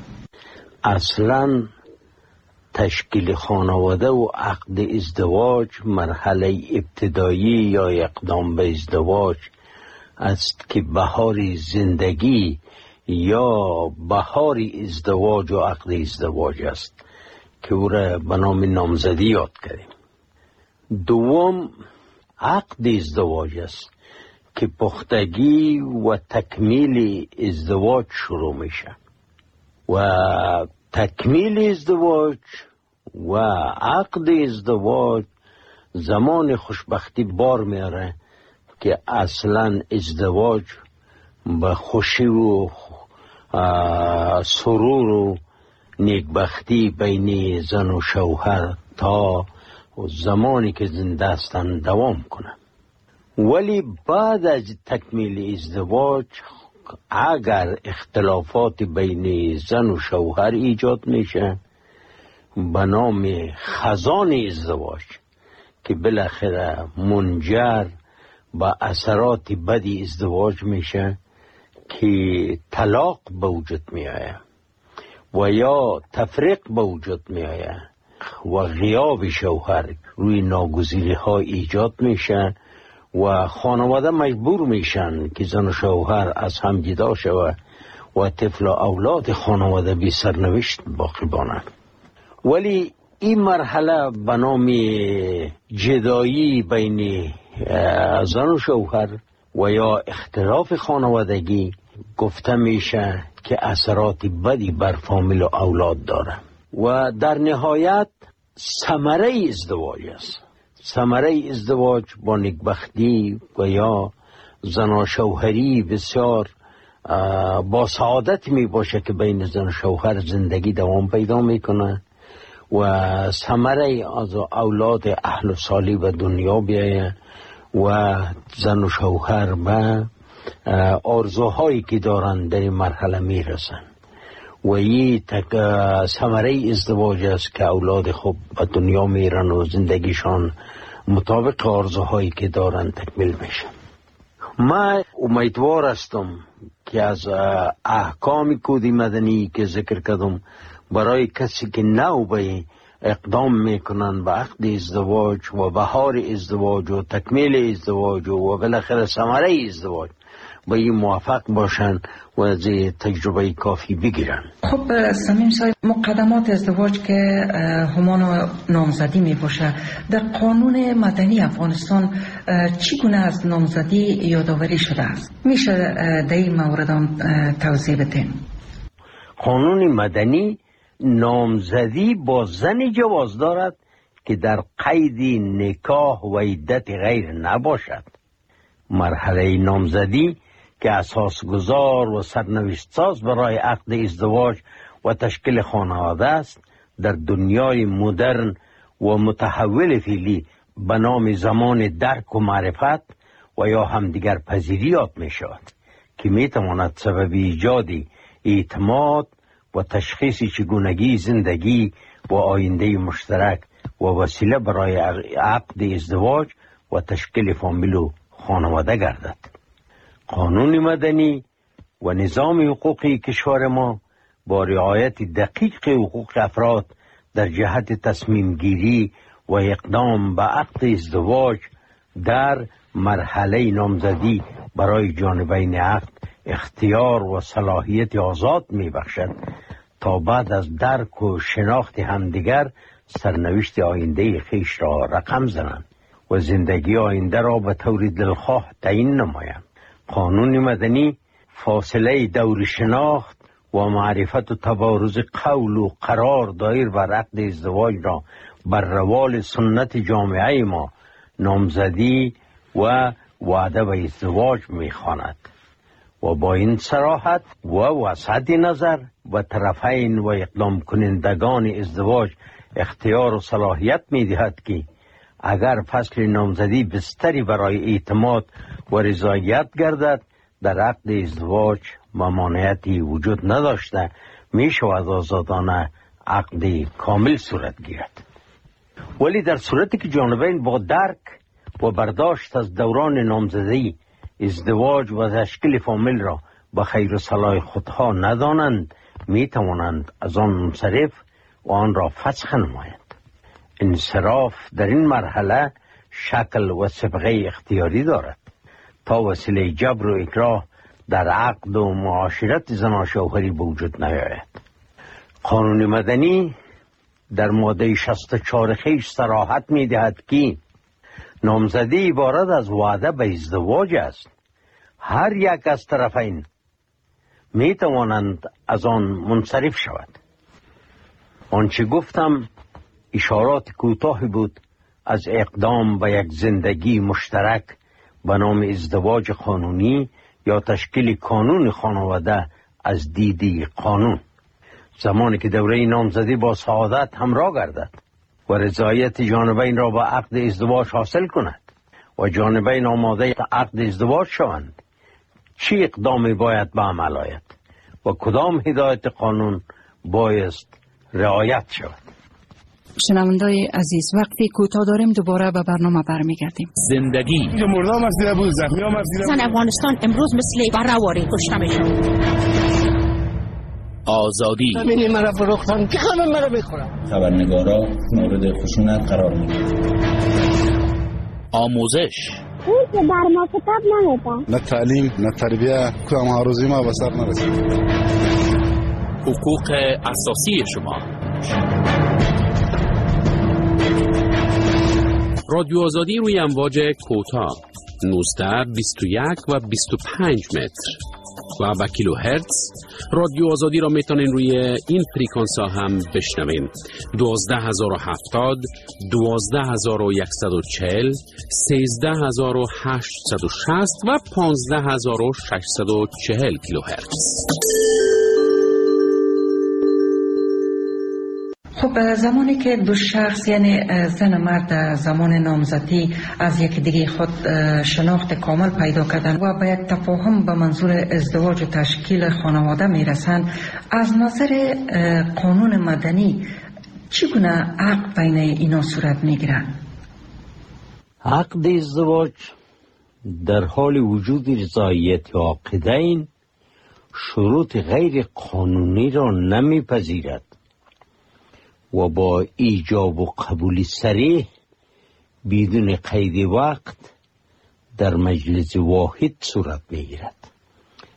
اصلا تشکیل خانواده و عقد ازدواج مرحله ابتدایی یا اقدام به ازدواج است که بهار زندگی یا بهار ازدواج و عقد ازدواج است که او را به نام نامزدی یاد کردیم. دوم عقد ازدواج است که پختگی و تکمیل ازدواج شروع میشه و تکمیل ازدواج و عقد ازدواج زمان خوشبختی بار میاره که اصلا ازدواج به خوشی و سرور و نیکبختی بین زن و شوهر تا زمانی که زنده هستند دوام کنه. ولی بعد از تکمیل ازدواج اگر اختلافات بین زن و شوهر ایجاد میشه به نام خزان ازدواج که بالاخره منجر به اثرات بدی ازدواج میشه که طلاق به وجود میآید و یا تفریق به وجود میآید و غیاب شوهر روی ناگزیری ها ایجاد میشه و خانواده مجبور میشن که زن و شوهر از هم جدا شود و طفل و اولاد خانواده بی سرنوشت باقی بانند. ولی این مرحله به نام جدایی بین زن و شوهر و یا اختلاف خانوادگی گفته میشه که اثرات بدی بر فامیل و اولاد داره و در نهایت ثمره ازدواج است. ثمره ازدواج با نیکبختی و یا زن و شوهری بسیار با سعادت می باشه که بین زن و شوهر زندگی دوام پیدا میکنه و ثمره از اولاد اهل و صالح به دنیا بیایه و زن و شوهر به آرزوهایی که دارن در این مرحله میرسن و این ثمره ازدواج است که اولاد خوب به دنیا میرن و زندگیشان مطابق آرزوهایی که دارن تکمیل میشه. من امیدوار هستم که از احکام کد مدنی که ذکر کردم برای کسی که نو به اقدام میکنن به عقد ازدواج و بهار ازدواج و تکمیل ازدواج و بالاخره ثمره ازدواج به این موفق باشن و از تجربه کافی بگیرن. خب صمیم صاحب، مقدمات ازدواج که همان نامزدی می باشه، در قانون مدنی افغانستان چگونه از نامزدی یادآوری شده است؟ میشه در این مورد توضیح بدین؟ قانون مدنی نامزدی با زن جواز دارد که در قید نکاح و عدت غیر نباشد. مرحله نامزدی که اساسگذار و سرنوشت ساز برای عقد ازدواج و تشکیل خانواده است، در دنیای مدرن و متحول فعلی به نام زمان درک و معرفت و یا همدیگر پذیری یاد می شود که می تواند سبب ایجاد اعتماد و تشخیص چگونگی زندگی و آینده مشترک و وسیله برای عقد ازدواج و تشکیل فامیل و خانواده گردد. قانون مدنی و نظام حقوقی کشور ما با رعایت دقیق حقوق افراد در جهت تصمیم گیری و اقدام به عقد ازدواج در مرحله نامزدی برای جانبین عقد اختیار و صلاحیت آزاد می بخشد تا بعد از درک و شناخت همدیگر سرنوشت آینده خیش را رقم زنند و زندگی آینده را به طور دلخواه تعیین نمایند. قانون مدنی فاصله دور شناخت و معرفت و تبارز قول و قرار دایر بر عقد ازدواج را بر روال سنت جامعه ما نامزدی و وعده به ازدواج می‌خواند و با این صراحت و وسعت نظر و طرفین و اقدام کنندگان ازدواج اختیار و صلاحیت می‌دهد که اگر فصل نامزدی بستری برای اعتماد و رضایت گردد، در عقد ازدواج ممانعتی وجود نداشته می شود آزادانه عقد کامل صورت گیرد. ولی در صورتی که جانبین با درک و برداشت از دوران نامزدی ازدواج و تشکیل فامیل را به خیر و صلاح خودها ندانند، می توانند از آن منصرف و آن را فسخ نمایند. انصراف در این مرحله شکل و صبغه اختیاری دارد تا وسیله جبر و اکراه در عقد و معاشرت زن و شوهری به وجود نیاید. قانون مدنی در ماده 64 خیش صراحت می دهد که نامزدی عبارت از وعده به ازدواج است. هر یک از طرفین می توانند از آن منصرف شود. آنچه گفتم اشارات کوتاهی بود از اقدام به یک زندگی مشترک به نام ازدواج قانونی یا تشکیل کانون خانواده از دیدی قانون. زمانی که دوره نامزدی با سعادت همراه گردد و رضایت جانبین را با عقد ازدواج حاصل کند و جانبین آماده عقد ازدواج شوند، چه اقدامی باید به عمل آید و کدام هدایت قانون بایست رعایت شود؟ شنوندای عزیز، وقتی کوتاه داریم دوباره به برنامه برمیگردیم. زندگی مردم از دیده بود، زخمی هم از دیده بود. زن افغانستان امروز مثل برهواری کشته میشد. آزادی همینی مرا فروختن که همه مرا بخورن. خبرنگارا مورد خشونت قرار میدن. آموزش اون که در ما کتاب نمیدن. نه تعلیم نه تربیه که هم هروزی ما به سر نرسید. حقوق اساسی شما. رادیو آزادی روی امواج کوتاه 19 21 و 25 متر و به کیلوهرتز. رادیو آزادی را میتونین روی این فریکانس ها هم بشنوین: 12070 12140 13860 و 15640 کیلوهرتز. خب زمانی که دو شخص یعنی زن و مرد زمان نامزدی از یکدیگر خود شناخت کامل پیدا کردن و به یک تفاهم به منظور ازدواج و تشکیل خانواده میرسند، از نظر قانون مدنی چگونه عقد بین اینا صورت میگیرد؟ عقد ازدواج در حال وجود رضایت عاقدین شروط غیر قانونی را نمیپذیرد و با ایجاب و قبول صریح بدون قید وقت در مجلس واحد صورت میگیرد.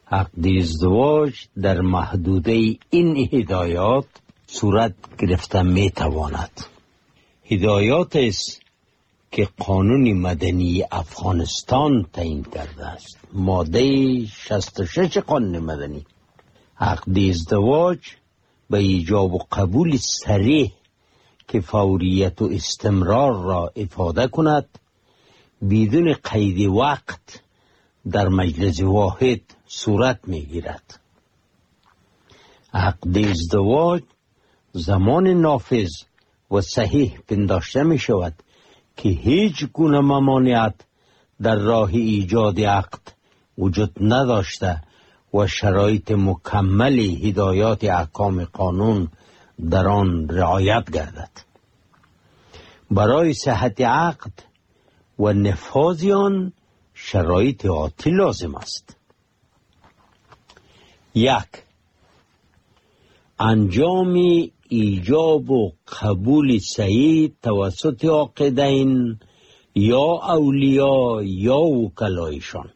عقد ازدواج در محدوده این هدایات صورت گرفته می تواند. هدایات است که قانون مدنی افغانستان تعیین کرده است. ماده 66 قانون مدنی عقد ازدواج به ایجاب و قبول صریح که فوریت و استمرار را افاده کند بدون قید وقت در مجلس واحد صورت می گیرد. عقد ازدواج زمان نافذ و صحیح پنداشته می شود که هیچ گونه ممانعت در راه ایجاد عقد وجود نداشته و شرایط مکمل هدایات احکام قانون در آن رعایت گردد. برای صحت عقد و نفاذ آن شرایط آتی لازم است. 1. انجام ایجاب و قبول صحیح توسط عاقدین یا اولیاء یا وکلایشان.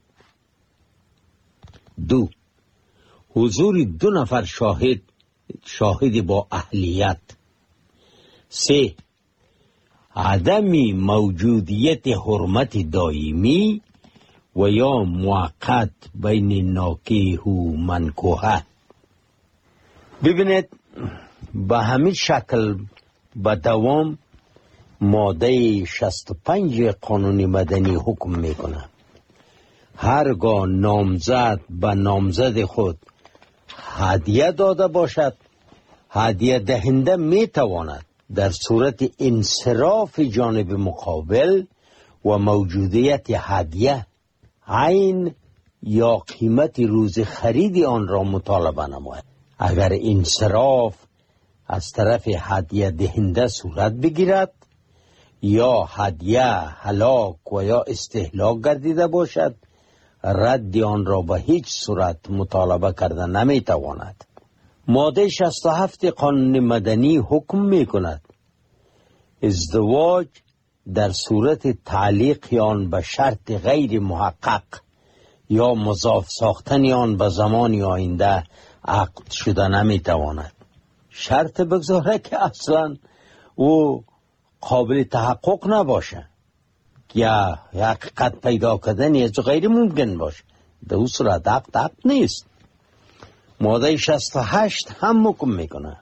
2. حضور 2 نفر شاهد با اهلیت. 3. عدم موجودیت حرمت دائمی و یا موقت بین ناکیح و منکوحه. ببینید به همین شکل به دوام ماده 65 قانون مدنی حکم میکنه هرگاه نامزد به نامزد خود هدیه داده باشد، هدیه دهنده میتواند در صورت انصراف جانب مقابل و موجودیت هدیه عین یا قیمت روز خرید آن را مطالبه نماید. اگر انصراف از طرف هدیه دهنده صورت بگیرد یا هدیه هلاک و یا استهلاک گردیده باشد، رد آن را به هیچ صورت مطالبه کرده نمیتواند. ماده 67 قانون مدنی حکم می کند ازدواج در صورت تعلیق آن به شرط غیر محقق یا مضاف ساختن آن به زمان آینده عقد شده نمیتواند. شرط بگذاره که اصلا او قابل تحقق نباشه یا حقیقت پیدا کردن از غیر ممکن باشه، در اون صورت عقد نیست. ماده 68 هم حکم میکنه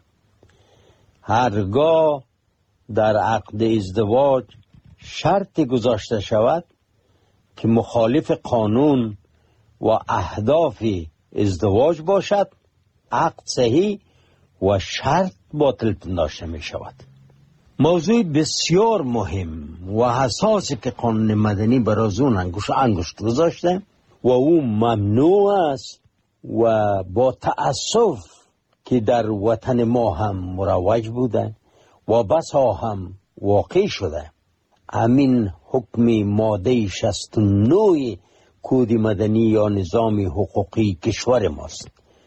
هرگاه در عقد ازدواج شرط گذاشته شود که مخالف قانون و اهداف ازدواج باشد، عقد صحیح و شرط باطل پنداشته می شود. موضوع بسیار مهم و حساسی که قانون مدنی برای اون انگشت گذاشته و او ممنوع است و با تأسف که در وطن ما هم مروج بوده و بسا هم واقع شده. همین حکم ماده 69 کد مدنی یا نظام حقوقی کشور ماست.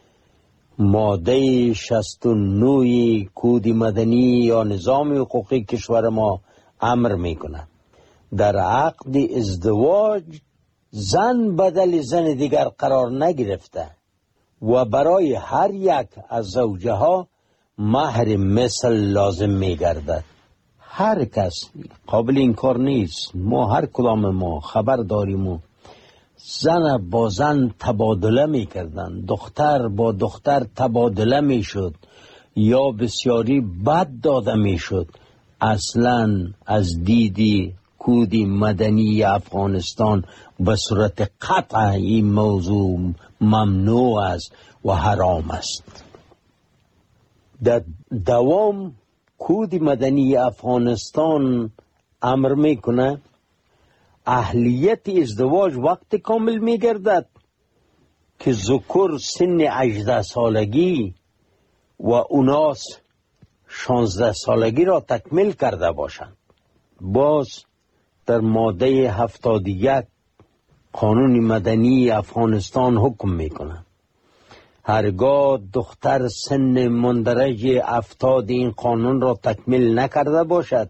ماده 69 کد مدنی یا نظام حقوقی کشور ما امر میکنه در عقد ازدواج زن بدل زن دیگر قرار نگرفته و برای هر یک از زوجه ها مهر مثل لازم میگردد. هر کس قابل انکار نیست، ما هر کدام ما خبر داریم و زن با زن تبادله میکردن، دختر با دختر تبادله میشد یا بسیاری بد داده میشد. اصلا از دیدی کد مدنی افغانستان به صورت قطع این موضوع ممنوع است و حرام است. در دوام کد مدنی افغانستان امر میکنه اهلیت ازدواج وقت کامل میگردد که ذکر سن 18 سالگی و اناس 16 سالگی را تکمیل کرده باشند. باز در ماده 71 قانون مدنی افغانستان حکم میکنه هرگاه دختر سن مندرج 70 این قانون را تکمیل نکرده باشد،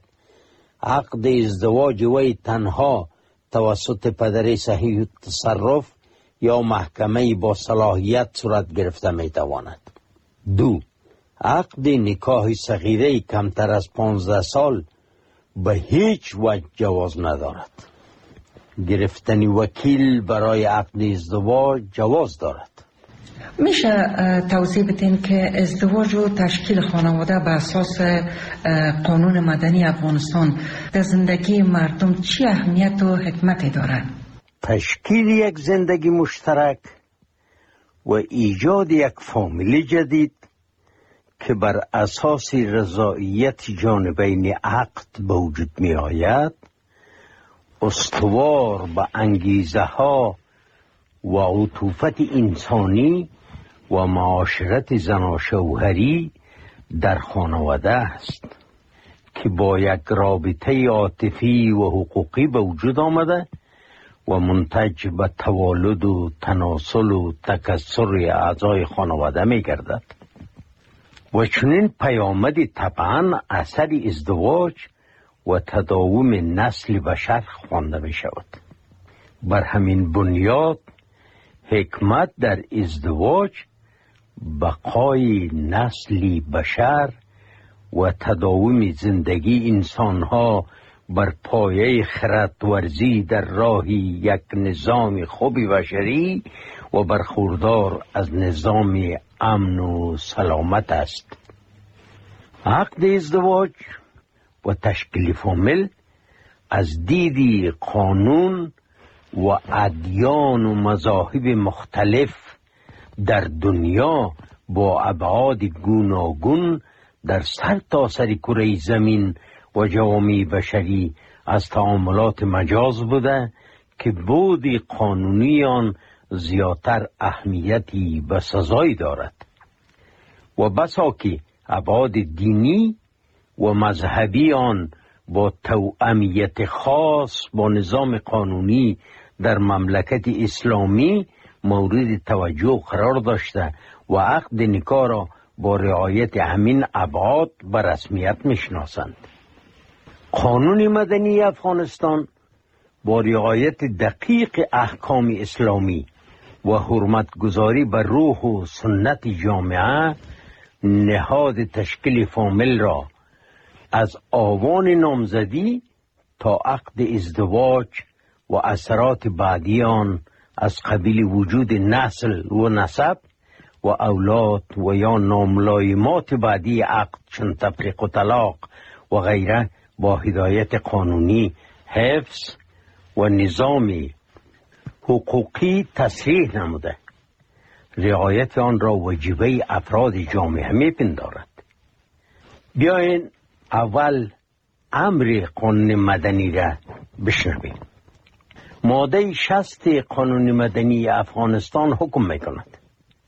عقد ازدواج وی تنها توسط پدر صحیح تصرف یا محکمه با صلاحیت صورت گرفته می تواند. 2. عقد نکاح صغیره کمتر از 15 سال به هیچ وجه جواز ندارد. گرفتن وکیل برای عقد ازدواج جواز دارد. میشه توضیح بدین که ازدواج و تشکیل خانواده به اساس قانون مدنی افغانستان در زندگی مردم چی اهمیت و حکمتی دارد؟ تشکیل یک زندگی مشترک و ایجاد یک فامیل جدید که بر اساس رضایت جانبین عقد به وجود می آید، استوار به انگیزه ها و عطوفت انسانی و معاشرت زن شوهری در خانواده است که با یک رابطه عاطفی و حقوقی به وجود آمده و منتج به توالد و تناسل و تکثر اعضای خانواده می گردد. و چنین پیامدی طبعا اثر ازدواج و تداوم نسل بشر خوانده می شود. بر همین بنیاد حکمت در ازدواج بقای نسل بشر و تداوم زندگی انسانها بر پایه خردورزی در راه یک نظام خوب بشری و برخوردار از نظام امن و سلامت است. عقد ازدواج و تشکیل فامیل از دید قانون و ادیان و مذاهب مختلف در دنیا با ابعاد گوناگون در سرتاسر کره زمین و جوامع بشری از تعاملات مجاز بوده که بود قانونی آن زیادتر اهمیتی و سزایی دارد و بسا که ابعاد دینی و مذهبی آن با توأمیت خاص با نظام قانونی در مملکت اسلامی مورد توجه قرار داشته و عقد نکاح را با رعایت همین ابعاد به رسمیت میشناسند. قانون مدنی افغانستان با رعایت دقیق احکام اسلامی و حرمتگذاری بر روح و سنت جامعه نهاد تشکیل فامیل را از آوان نامزدی تا عقد ازدواج و اثرات بعدی آن از قبیل وجود نسل و نسب و اولاد و یا ناملایمات بعدی عقد چون تفریق و طلاق و غیره با هدایت قانونی حفظ و نظام حقوقی تصریح نموده. رعایت آن را واجبه افراد جامعه میپندارد. بیاین اول امر قانون مدنی را بشنویم. ماده 60 قانون مدنی افغانستان حکم میکند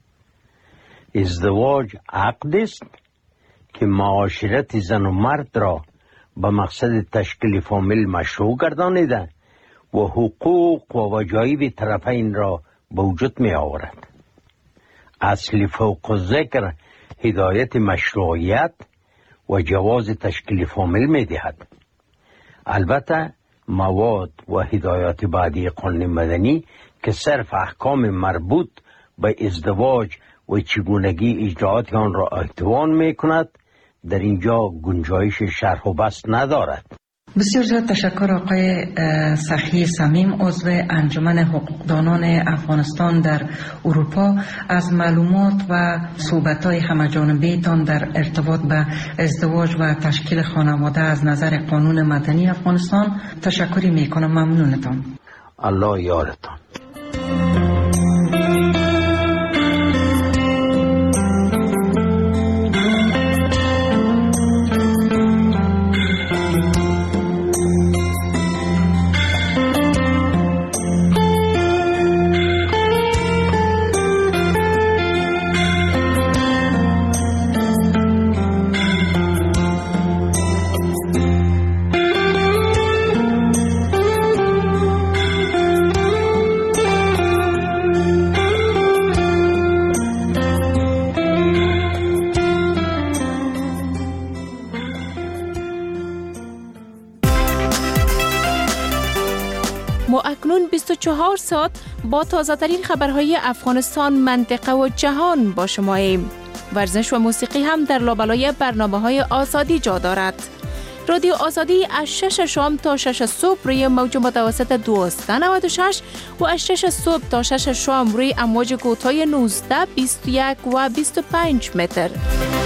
ازدواج عقد است که معاشرت زن و مرد را به مقصد تشکیل فامیل مشروع گردانیده و حقوق و وجایب طرفین را به وجود می آورد. اصل فوق ذکر هدایت مشروعیت و جواز تشکیل فامیل می دهد. البته مواد و هدایات بعدی قانون مدنی که صرف احکام مربوط به ازدواج و چگونگی اجرات آن را احتوان می کند در اینجا گنجایش شرح و بسط ندارد. بسیار زیاد تشکر آقای سخی صمیم، عضو انجمن حقوقدانان افغانستان در اروپا، از معلومات و صحبت‌های همه‌جانبه تان در ارتباط به ازدواج و تشکیل خانواده از نظر قانون مدنی افغانستان. تشکری میکنم. ممنونتان. الله یارتان. اکنون 24 ساعت با تازه ترین خبرهای افغانستان، منطقه و جهان با شماییم. ورزش و موسیقی هم در لابلای برنامه‌های آزادی جا دارد. رادیو آزادی از 6 شام تا 6 صبح روی موج متوسط 1296 و از 6 صبح تا 6 شام روی امواج کوتاه 19، 21 و 25 متر.